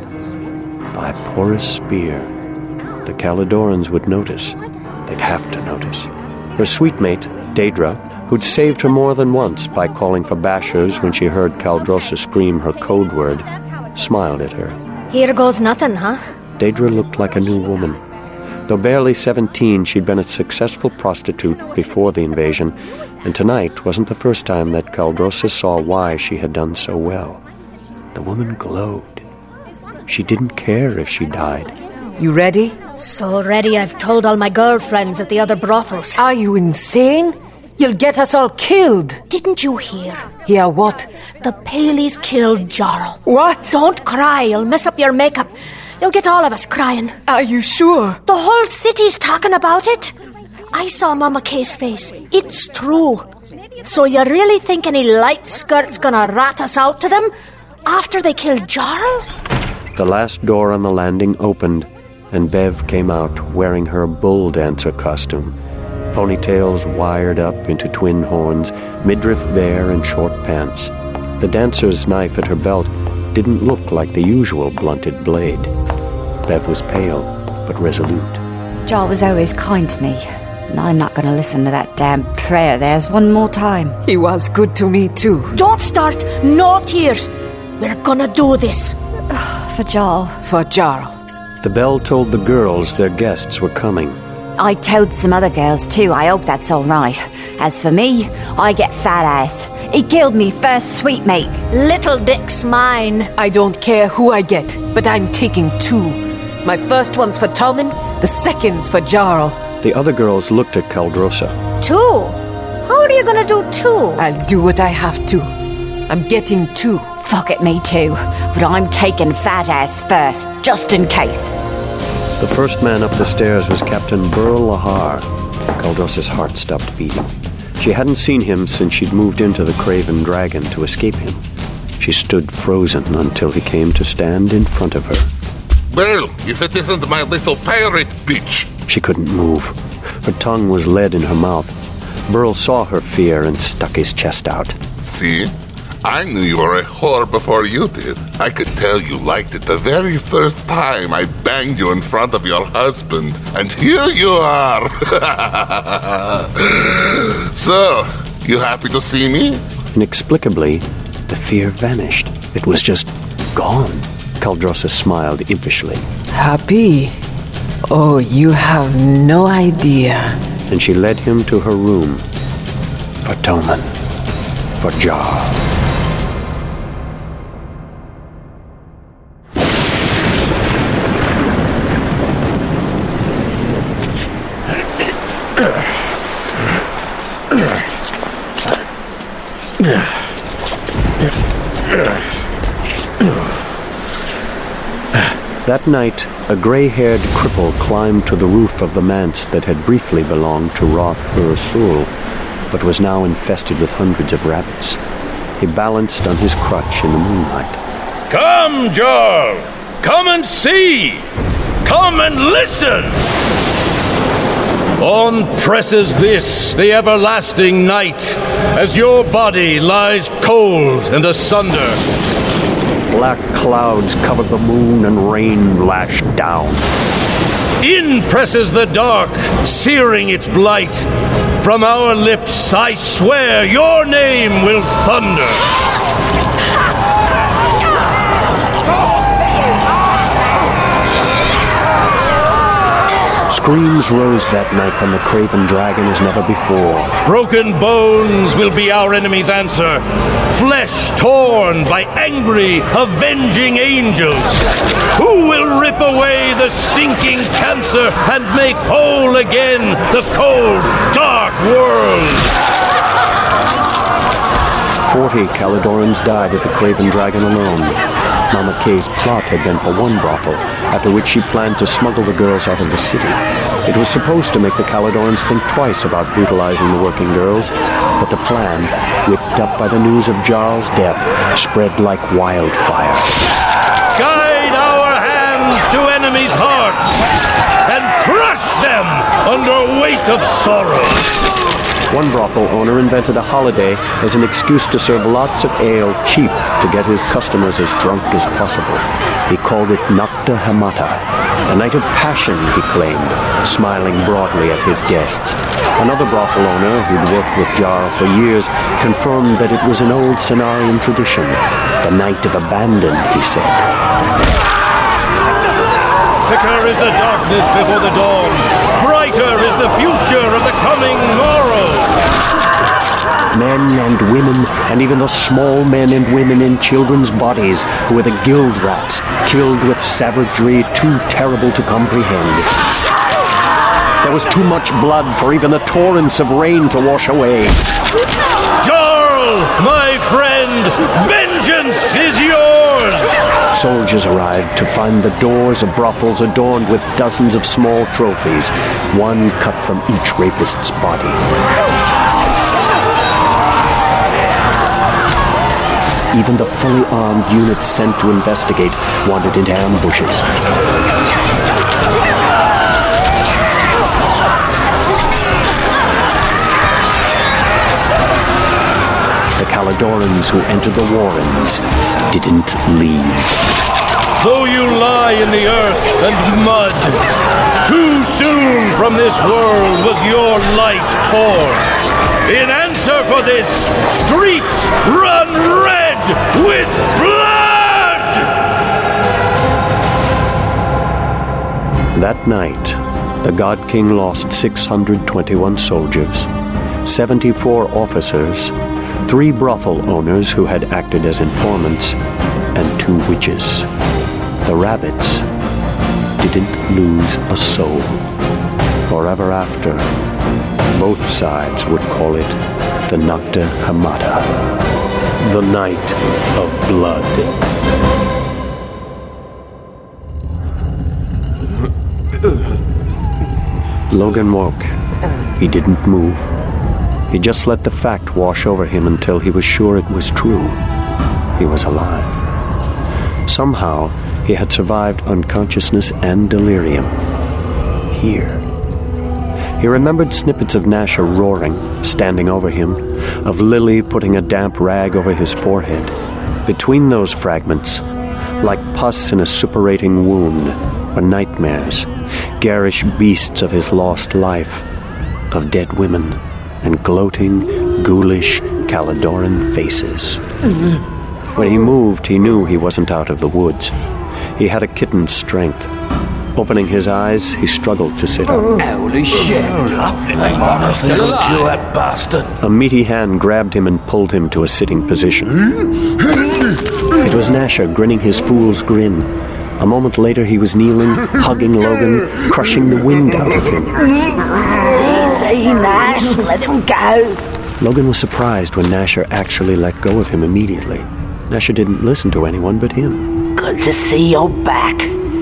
Speaker 3: By Porus Spear, the Caledorans would notice. They'd have to notice. Her sweet mate, Daedra, who'd saved her more than once by calling for bashers when she heard Kaldrosa scream her code word, smiled at her.
Speaker 11: Here goes nothing, huh?
Speaker 3: Daedra looked like a new woman. Though barely seventeen, she'd been a successful prostitute before the invasion, and tonight wasn't the first time that Kaldrosa saw why she had done so well. The woman glowed. She didn't care if she died.
Speaker 10: You ready?
Speaker 11: So ready I've told all my girlfriends at the other brothels.
Speaker 10: Are you insane? You'll get us all killed.
Speaker 11: Didn't you hear?
Speaker 10: Hear what?
Speaker 11: The Paleys killed Jarl.
Speaker 10: What?
Speaker 11: Don't cry, you'll mess up your makeup. You'll get all of us crying.
Speaker 10: Are you sure?
Speaker 11: The whole city's talking about it. I saw Mama Kay's face. It's true. So you really think any light skirt's gonna rat us out to them after they killed Jarl?
Speaker 3: The last door on the landing opened, and Bev came out wearing her bull dancer costume. Ponytails wired up into twin horns, midriff bare and short pants. The dancer's knife at her belt didn't look like the usual blunted blade. Bev was pale, but resolute.
Speaker 12: Jarl was always kind to me, and I'm not going to listen to that damn prayer theirs one more time.
Speaker 10: He was good to me, too.
Speaker 11: Don't start. No tears. We're gonna do this.
Speaker 12: For Jarl.
Speaker 10: For Jarl.
Speaker 3: The bell told the girls their guests were coming.
Speaker 12: I told some other girls too, I hope that's all right. As for me, I get fat ass. He killed me first, sweet mate.
Speaker 11: Little Dick's mine.
Speaker 10: I don't care who I get, but I'm taking two. My first one's for Tommen, the second's for Jarl.
Speaker 3: The other girls looked at Kaldrosa.
Speaker 11: Two? How are you gonna do two?
Speaker 10: I'll do what I have to. I'm getting two.
Speaker 12: Fuck it, me too. But I'm taking fat ass first, just in case.
Speaker 3: The first man up the stairs was Captain Burl Lahar. Kaldrosa's heart stopped beating. She hadn't seen him since she'd moved into the Craven Dragon to escape him. She stood frozen until he came to stand in front of her.
Speaker 9: Well, if it isn't my little pirate bitch.
Speaker 3: She couldn't move. Her tongue was lead in her mouth. Burl saw her fear and stuck his chest out.
Speaker 9: See? I knew you were a whore before you did. I could tell you liked it the very first time I banged you in front of your husband. And here you are. So, you happy to see me?
Speaker 3: Inexplicably, the fear vanished. It was just gone. Kaldrosa smiled impishly.
Speaker 10: Happy? Oh, you have no idea.
Speaker 3: And she led him to her room. For Tommen. For Jarl. That night, a gray-haired cripple climbed to the roof of the manse that had briefly belonged to Roth Ur-Sul, but was now infested with hundreds of rabbits. He balanced on his crutch in the moonlight.
Speaker 13: Come, Jarl! Come and see! Come and listen! On presses this, the everlasting night, as your body lies cold and asunder.
Speaker 3: Black clouds covered the moon and rain lashed down.
Speaker 13: In presses the dark, searing its blight. From our lips, I swear your name will thunder.
Speaker 3: Screams rose that night from the Craven Dragon as never before.
Speaker 13: Broken bones will be our enemy's answer. Flesh torn by angry, avenging angels. Who will rip away the stinking cancer and make whole again the cold, dark world?
Speaker 3: Forty Caledorans died at the Craven Dragon alone. Mama Kay's plot had been for one brothel, after which she planned to smuggle the girls out of the city. It was supposed to make the Caledonians think twice about brutalizing the working girls, but the plan, whipped up by the news of Jarl's death, spread like wildfire.
Speaker 13: Guide our hands to enemies' hearts and crush them under weight of sorrow.
Speaker 3: One brothel owner invented a holiday as an excuse to serve lots of ale cheap to get his customers as drunk as possible. He called it Nocta Hamata, a night of passion, he claimed, smiling broadly at his guests. Another brothel owner, who'd worked with Jarl for years, confirmed that it was an old Cenarian tradition, the night of abandon, he said.
Speaker 13: Thicker is the darkness before the dawn. Brighter is the future of the coming morrow.
Speaker 3: Men and women, and even the small men and women in children's bodies, who were the guild rats, killed with savagery too terrible to comprehend. There was too much blood for even the torrents of rain to wash away.
Speaker 13: Jarl, my friend, vengeance is yours!
Speaker 3: Soldiers arrived to find the doors of brothels adorned with dozens of small trophies, one cut from each rapist's body. Even the fully armed units sent to investigate wandered into ambushes. The Caledonians who entered the warrens didn't leave.
Speaker 13: Though you lie in the earth and mud, too soon from this world was your light torn. In answer for this, streets run red with blood!
Speaker 3: That night, the God King lost six hundred twenty-one soldiers, seventy-four officers, three brothel owners who had acted as informants, and two witches. The rabbits didn't lose a soul. Forever after, both sides would call it the Nocta Hamata, the Night of Blood. Logan woke. He didn't move. He just let the fact wash over him until he was sure it was true. He was alive. Somehow, he had survived unconsciousness and delirium. Here. He remembered snippets of Nasha roaring, standing over him, of Lily putting a damp rag over his forehead. Between those fragments, like pus in a suppurating wound, were nightmares, garish beasts of his lost life, of dead women, and gloating, ghoulish Caledonian faces. When he moved, he knew he wasn't out of the woods. He had a kitten's strength. Opening his eyes, he struggled to sit up.
Speaker 14: Holy shit! I'm still alive. Kill that bastard.
Speaker 3: A meaty hand grabbed him and pulled him to a sitting position. It was Nasha, grinning his fool's grin. A moment later, he was kneeling, hugging Logan, crushing the wind out of him.
Speaker 14: Easy, Nash. Let him go.
Speaker 3: Logan was surprised when Nasha actually let go of him immediately. Nasha didn't listen to anyone but him.
Speaker 14: Good to see you're back.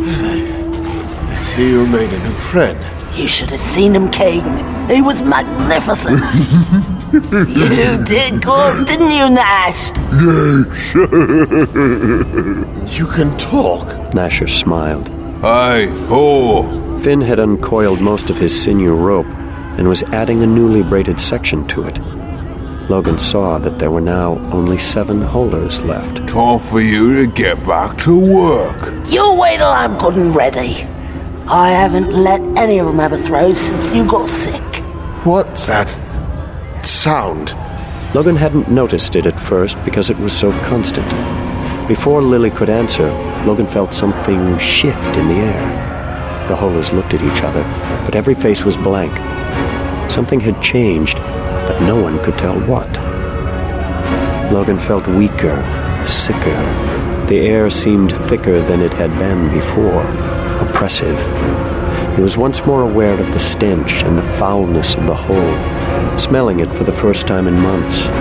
Speaker 15: I see you made a new friend.
Speaker 14: You should have seen him, King. He was magnificent. You did good, didn't you, Nash?
Speaker 15: Yes. You can talk.
Speaker 3: Nasher smiled.
Speaker 15: Aye, ho.
Speaker 3: Finn had uncoiled most of his sinew rope and was adding a newly braided section to it. Logan saw that there were now only seven holders left.
Speaker 15: Time for you to get back to work.
Speaker 14: You wait till I'm good and ready. I haven't let any of them have a throw since you got sick.
Speaker 15: What's that sound?
Speaker 3: Logan hadn't noticed it at first because it was so constant. Before Lily could answer, Logan felt something shift in the air. The holders looked at each other, but every face was blank. Something had changed, but no one could tell what. Logan felt weaker, sicker. The air seemed thicker than it had been before, oppressive. He was once more aware of the stench and the foulness of the hole, smelling it for the first time in months.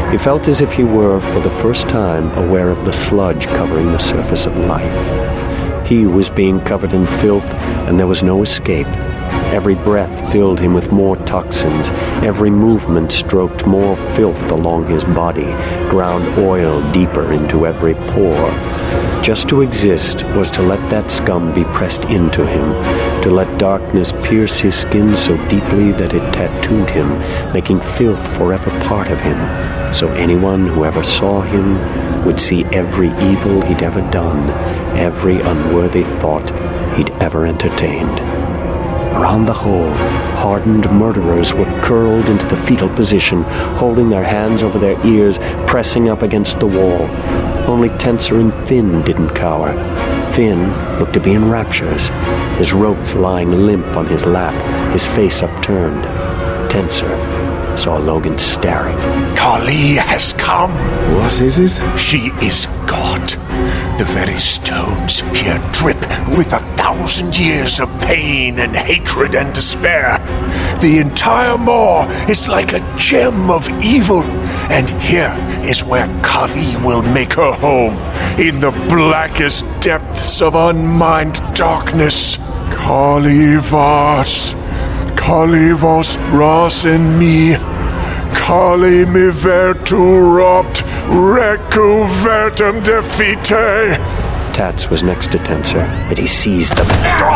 Speaker 3: He felt as if he were, for the first time, aware of the sludge covering the surface of life. He was being covered in filth, and there was no escape. Every breath filled him with more toxins. Every movement stroked more filth along his body, ground oil deeper into every pore. Just to exist was to let that scum be pressed into him, to let darkness pierce his skin so deeply that it tattooed him, making filth forever part of him, so anyone who ever saw him would see every evil he'd ever done, every unworthy thought he'd ever entertained. Around the hole, hardened murderers were curled into the fetal position, holding their hands over their ears, pressing up against the wall. Only Tensor and Finn didn't cower. Finn looked to be in raptures, his ropes lying limp on his lap, his face upturned. Tensor saw Logan staring.
Speaker 9: Kali has come.
Speaker 15: What is it?
Speaker 9: She is God. The very stones here drip with a thousand years of pain and hatred and despair. The entire maw is like a gem of evil, and here is where Kali will make her home, in the blackest depths of unmined darkness. Kali Vas, Kali Vas Ras in me, Kali mi vertu robt, recu vertum defite.
Speaker 3: Tats was next to Tensor, but he seized them.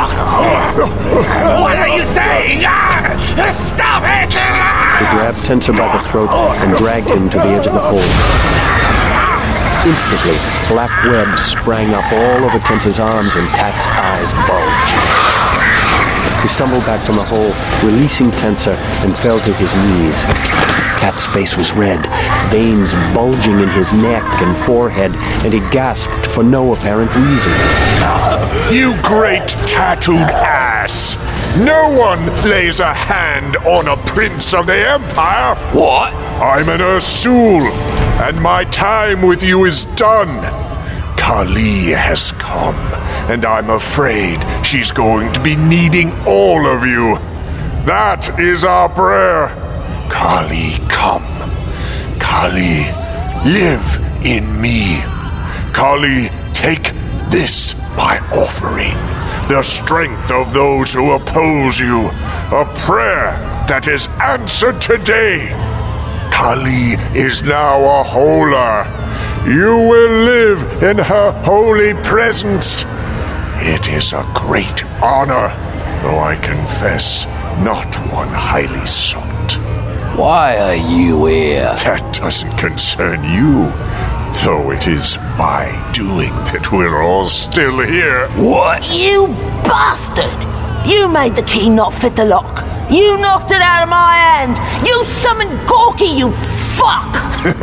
Speaker 13: What are you saying? Stop it!
Speaker 3: He grabbed Tensor by the throat and dragged him to the edge of the hole. Instantly, black webs sprang up all over Tensor's arms and Tat's eyes bulged. He stumbled back from the hole, releasing Tensor, and fell to his knees. Tat's face was red, veins bulging in his neck and forehead, and he gasped for no apparent reason.
Speaker 9: You great tattooed ass! No one lays a hand on a prince of the Empire!
Speaker 13: What?
Speaker 9: I'm an Ursul, and my time with you is done. Kali has come, and I'm afraid she's going to be needing all of you. That is our prayer. Kali, come. Kali, live in me. Kali, take this, my offering. The strength of those who oppose you. A prayer that is answered today. Kali is now a holer. You will live in her holy presence. It is a great honor, though I confess not one highly sought.
Speaker 13: Why are you here?
Speaker 9: That doesn't concern you, though it is my doing that we're all still here.
Speaker 13: What?
Speaker 14: You bastard! You made the key not fit the lock. You knocked it out of my hand. You summoned Gorky, you fuck!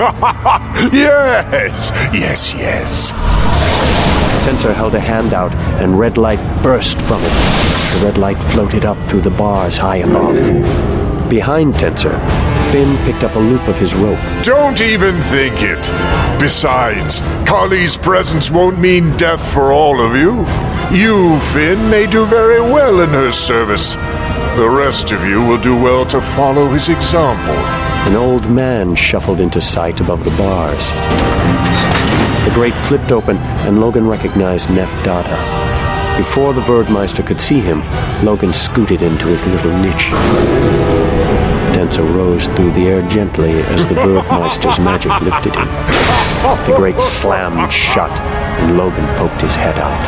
Speaker 9: Yes, yes, yes.
Speaker 3: Tensor held a hand out, and red light burst from it. The red light floated up through the bars high above. Behind Tensor, Finn picked up a loop of his rope.
Speaker 9: Don't even think it. Besides, Kali's presence won't mean death for all of you. You, Finn, may do very well in her service. The rest of you will do well to follow his example.
Speaker 3: An old man shuffled into sight above the bars. The grate flipped open, and Logan recognized Nef Dada. Before the Verdmeister could see him, Logan scooted into his little niche. Tensor rose through the air gently as the Verdmeister's magic lifted him. The grate slammed shut, and Logan poked his head out.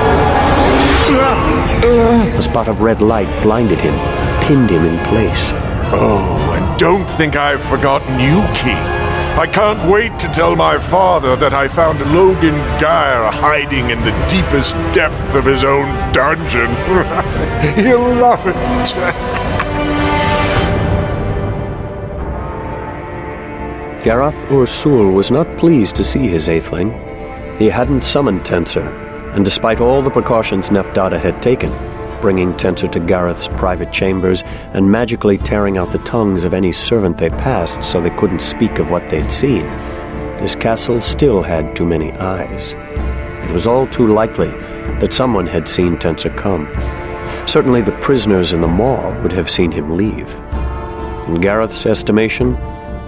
Speaker 3: A spot of red light blinded him, pinned him in place.
Speaker 9: Oh, and don't think I've forgotten you, King. I can't wait to tell my father that I found Logan Geyer hiding in the deepest depth of his own dungeon. He'll love it.
Speaker 3: Gareth Ursul was not pleased to see his Atheling. He hadn't summoned Tensor, and despite all the precautions Nef Dada had taken, bringing Tensor to Gareth's private chambers and magically tearing out the tongues of any servant they passed so they couldn't speak of what they'd seen, this castle still had too many eyes. It was all too likely that someone had seen Tensor come. Certainly the prisoners in the maw would have seen him leave. In Gareth's estimation,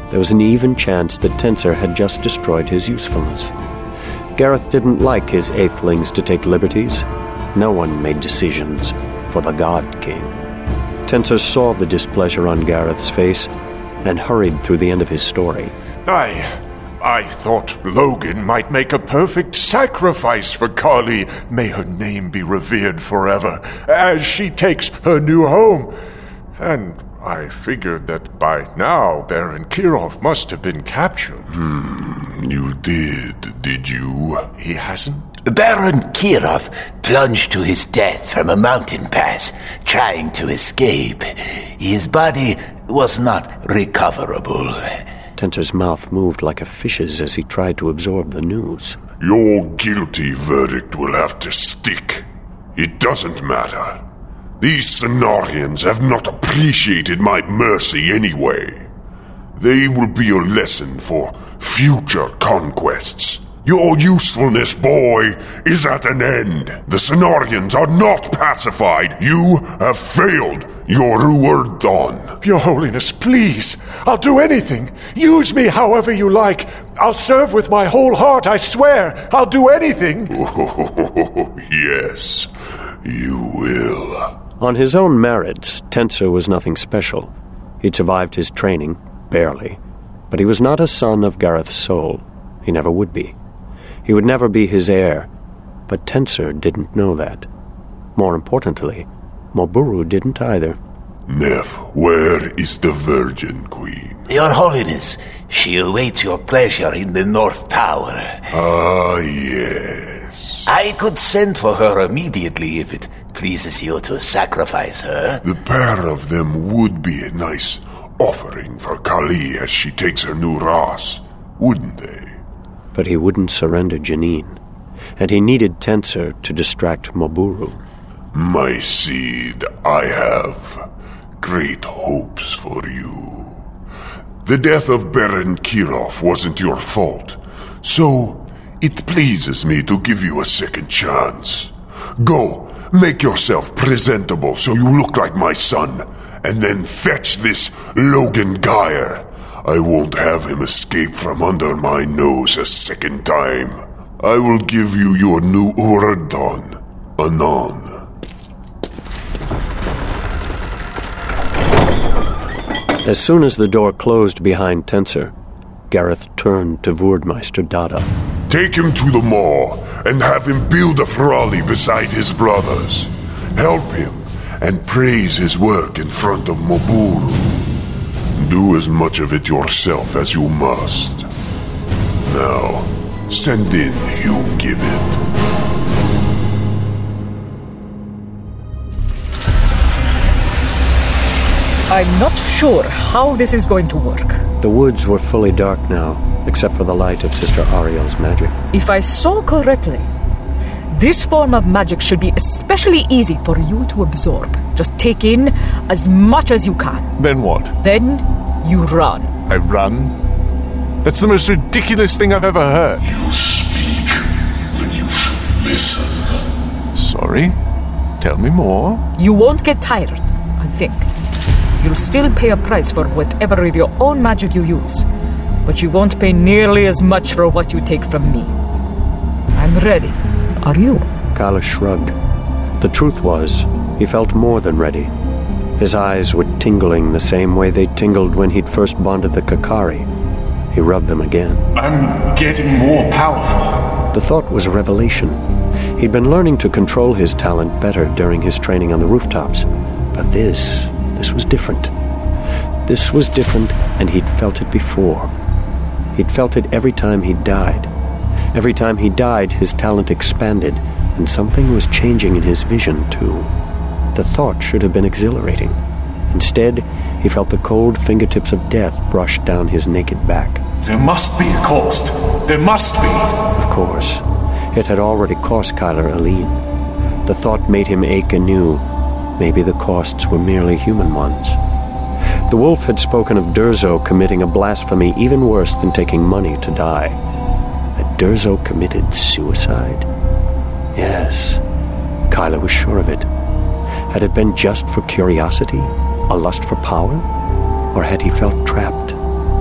Speaker 3: There was an even chance that Tensor had just destroyed his usefulness. Gareth didn't like his Aethelings to take liberties. No one made decisions for the God King. Tensor saw the displeasure on Gareth's face and hurried through the end of his story.
Speaker 7: I... I thought Logan might make a perfect sacrifice for Kali. May her name be revered forever, as she takes her new home. And I figured that by now Baron Kirov must have been captured.
Speaker 9: Hmm, you did, did you?
Speaker 7: He hasn't?
Speaker 16: Baron Kirov plunged to his death from a mountain pass, trying to escape. His body was not recoverable.
Speaker 3: Tensor's mouth moved like a fish's as he tried to absorb the news.
Speaker 9: Your guilty verdict will have to stick. It doesn't matter. These Cenarians have not appreciated my mercy anyway. They will be a lesson for future conquests. Your usefulness, boy, is at an end. The Cenarians are not pacified. You have failed your reward done.
Speaker 7: Your Holiness, please. I'll do anything. Use me however you like. I'll serve with my whole heart, I swear. I'll do anything.
Speaker 9: Oh, yes, you will.
Speaker 3: On his own merits, Tensor was nothing special. He'd survived his training, barely. But he was not a son of Gareth's soul. He never would be. He would never be his heir, but Tensor didn't know that. More importantly, Moburu didn't either.
Speaker 9: Nef, where is the Virgin Queen?
Speaker 16: Your Holiness, she awaits your pleasure in the North Tower.
Speaker 9: Ah, yes.
Speaker 16: I could send for her immediately if it pleases you to sacrifice her.
Speaker 9: The pair of them would be a nice offering for Kali as she takes her new Ras, wouldn't they?
Speaker 3: But he wouldn't surrender Janine, and he needed Tensor to distract Moburu.
Speaker 9: My seed, I have great hopes for you. The death of Baron Kirov wasn't your fault, so it pleases me to give you a second chance. Go, make yourself presentable so you look like my son, and then fetch this Logan Geyer. I won't have him escape from under my nose a second time. I will give you your new Uradon, anon.
Speaker 3: As soon as the door closed behind Tensor, Gareth turned to Wurdmeister Dada.
Speaker 9: Take him to the maw and have him build a Frali beside his brothers. Help him and praise his work in front of Moburu. Do as much of it yourself as you must. Now, send in Hugh Gibbet.
Speaker 1: I'm not sure how this is going to work.
Speaker 3: The woods were fully dark now, except for the light of Sister Ariel's magic.
Speaker 1: If I saw correctly, this form of magic should be especially easy for you to absorb. Just take in as much as you can.
Speaker 8: Then what?
Speaker 1: Then you run.
Speaker 8: I run? That's the most ridiculous thing I've ever heard.
Speaker 9: You speak when you should listen.
Speaker 8: Sorry? Tell me more.
Speaker 1: You won't get tired, I think. You'll still pay a price for whatever of your own magic you use, but you won't pay nearly as much for what you take from me. I'm ready. Are you?
Speaker 3: Kyla shrugged. The truth was, he felt more than ready. His eyes were tingling the same way they tingled when he'd first bonded the Kakari. He rubbed them again.
Speaker 17: I'm getting more powerful.
Speaker 3: The thought was a revelation. He'd been learning to control his talent better during his training on the rooftops. But this, this was different. This was different, and he'd felt it before. He'd felt it every time he died. Every time he died, his talent expanded, and something was changing in his vision, too. The thought should have been exhilarating. Instead, he felt the cold fingertips of death brush down his naked back.
Speaker 17: There must be a cost. There must be.
Speaker 3: Of course. It had already cost Kyler Aline. The thought made him ache anew. Maybe the costs were merely human ones. The wolf had spoken of Durzo committing a blasphemy even worse than taking money to die. Had Durzo committed suicide? Yes. Kyla was sure of it. Had it been just for curiosity? A lust for power? Or had he felt trapped?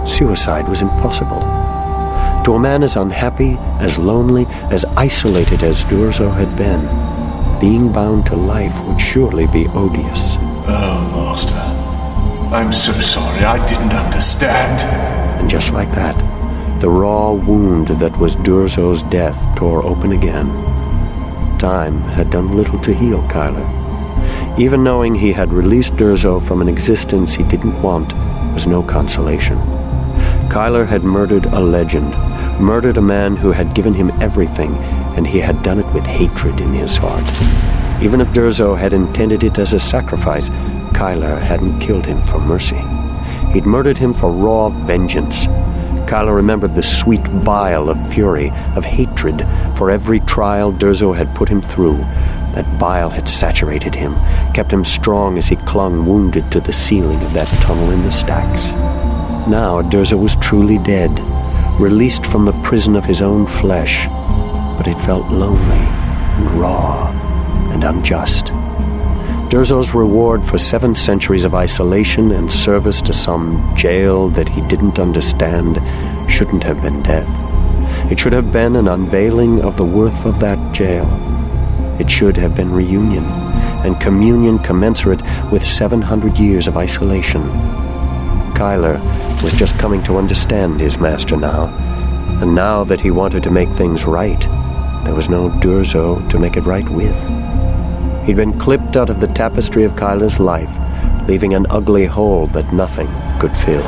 Speaker 3: suicide was impossible. To a man as unhappy, as lonely, as isolated as Durzo had been, being bound to life would surely be odious.
Speaker 17: Oh, Master. I'm so sorry, I didn't understand.
Speaker 3: And just like that, the raw wound that was Durzo's death tore open again. Time had done little to heal Kyler. Even knowing he had released Durzo from an existence he didn't want was no consolation. Kyler had murdered a legend, murdered a man who had given him everything, and he had done it with hatred in his heart. Even if Durzo had intended it as a sacrifice, Kyler hadn't killed him for mercy. He'd murdered him for raw vengeance. Kyler remembered the sweet bile of fury, of hatred, for every trial Durzo had put him through. That bile had saturated him, kept him strong as he clung wounded to the ceiling of that tunnel in the stacks. Now Durzo was truly dead, released from the prison of his own flesh, but it felt lonely and raw and unjust. Durzo's reward for seven centuries of isolation and service to some jail that he didn't understand shouldn't have been death. It should have been an unveiling of the worth of that jail. It should have been reunion, and communion commensurate with seven hundred years of isolation. Kyler was just coming to understand his master now, and now that he wanted to make things right, there was no Durzo to make it right with. He'd been clipped out of the tapestry of Kyler's life, leaving an ugly hole that nothing could fill.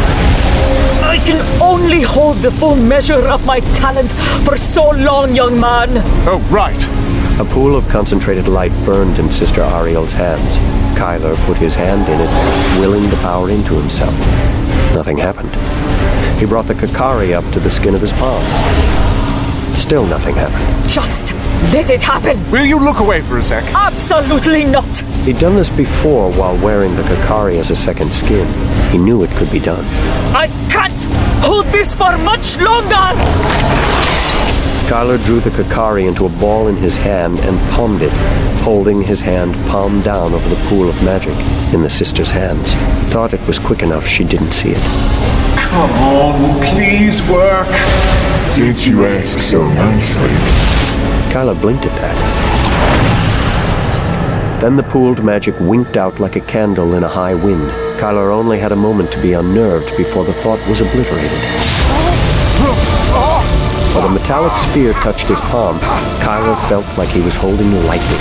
Speaker 1: I can only hold the full measure of my talent for so long, young man.
Speaker 8: Oh, right.
Speaker 3: A pool of concentrated light burned in Sister Ariel's hands. Kyler put his hand in it, willing the power into himself. Nothing happened. He brought the Kakari up to the skin of his palm. Still nothing happened.
Speaker 1: Just let it happen!
Speaker 8: Will you look away for a sec?
Speaker 1: Absolutely not!
Speaker 3: He'd done this before while wearing the Kakari as a second skin. He knew it could be done.
Speaker 1: I can't hold this for much longer!
Speaker 3: Kyler drew the Kakari into a ball in his hand and palmed it, holding his hand palm down over the pool of magic in the sister's hands. He thought it was quick enough she didn't see it.
Speaker 17: Come on, please work.
Speaker 9: Since you ask so nicely.
Speaker 3: Kyler blinked at that. Then the pooled magic winked out like a candle in a high wind. Kyler only had a moment to be unnerved before the thought was obliterated. While the metallic sphere touched his palm, Kyler felt like he was holding lightning.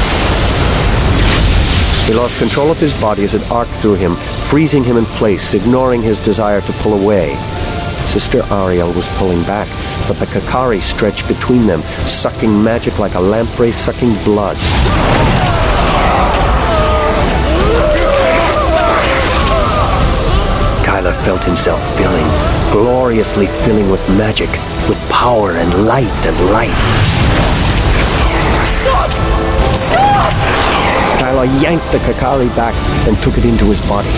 Speaker 3: He lost control of his body as it arced through him, freezing him in place, ignoring his desire to pull away. Sister Ariel was pulling back, but the Kakari stretched between them, sucking magic like a lamprey sucking blood. Kyler felt himself filling, gloriously filling with magic, with power and light and life.
Speaker 1: Stop! Stop!
Speaker 3: Kyler yanked the Kakari back and took it into his body.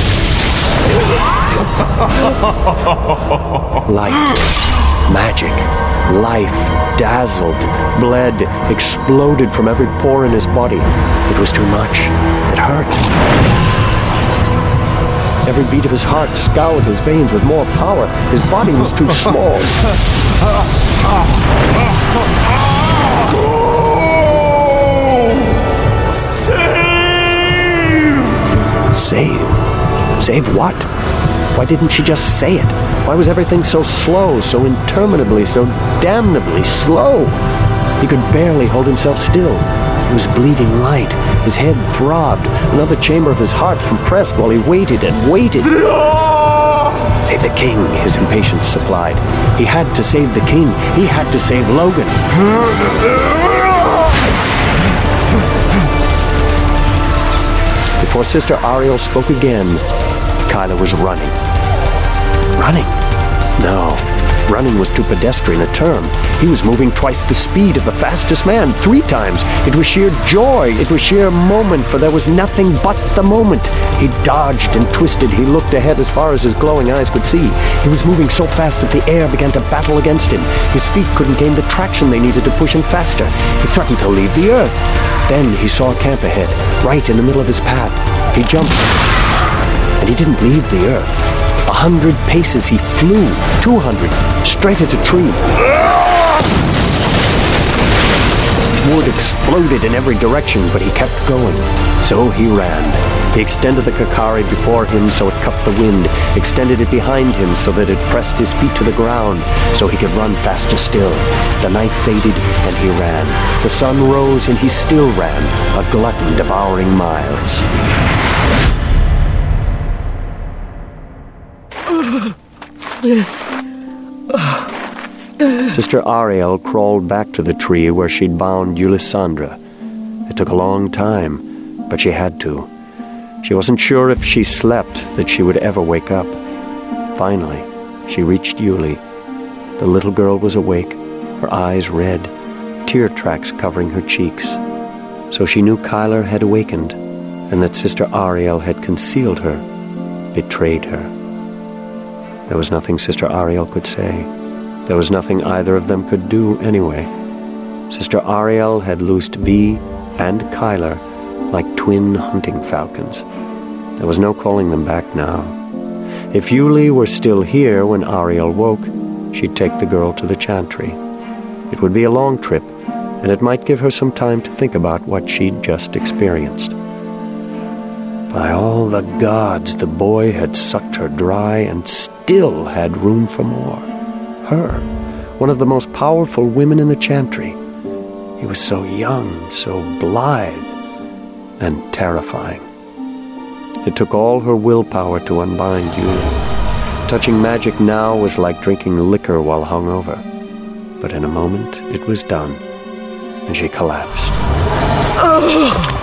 Speaker 3: Light, magic, life, dazzled, bled, exploded from every pore in his body. It was too much. It hurt. Every beat of his heart scoured his veins with more power. His body was too small.
Speaker 17: Save!
Speaker 3: Save? Save what? Why didn't she just say it? Why was everything so slow, so interminably, so damnably slow? He could barely hold himself still. He was bleeding light. His head throbbed. Another chamber of his heart compressed while he waited and waited. Save the king, his impatience supplied. He had to save the king. He had to save Logan. Before Sister Ariel spoke again, Kyler was running. Running? No. Running was too pedestrian a term. He was moving twice the speed of the fastest man, three times. It was sheer joy. It was sheer moment, for there was nothing but the moment. He dodged and twisted. He looked ahead as far as his glowing eyes could see. He was moving so fast that the air began to battle against him. His feet couldn't gain the traction they needed to push him faster. He threatened to leave the earth. Then he saw a camp ahead, right in the middle of his path. He jumped, and he didn't leave the earth. A hundred paces he flew, two hundred, straight at a tree. Wood exploded in every direction, but he kept going. So he ran. He extended the Kakari before him so it cupped the wind, extended it behind him so that it pressed his feet to the ground, so he could run faster still. The night faded, and he ran. The sun rose, and he still ran, a glutton devouring miles. Sister Ariel crawled back to the tree where she'd bound Eulysandra. It took a long time, but she had to. She wasn't sure if she slept that she would ever wake up. Finally, she reached Yuli. The little girl was awake, her eyes red, tear tracks covering her cheeks. So she knew Kyler had awakened, and that Sister Ariel had concealed her, betrayed her. There was nothing Sister Ariel could say. There was nothing either of them could do anyway. Sister Ariel had loosed Vi and Kyler like twin hunting falcons. There was no calling them back now. If Yuli were still here when Ariel woke, she'd take the girl to the chantry. It would be a long trip, and it might give her some time to think about what she'd just experienced. By all the gods, the boy had sucked her dry and still had room for more. Her, one of the most powerful women in the chantry. He was so young, so blithe, and terrifying. It took all her willpower to unbind Yuli. Touching magic now was like drinking liquor while hungover. But in a moment, it was done, and she collapsed.
Speaker 11: Ugh.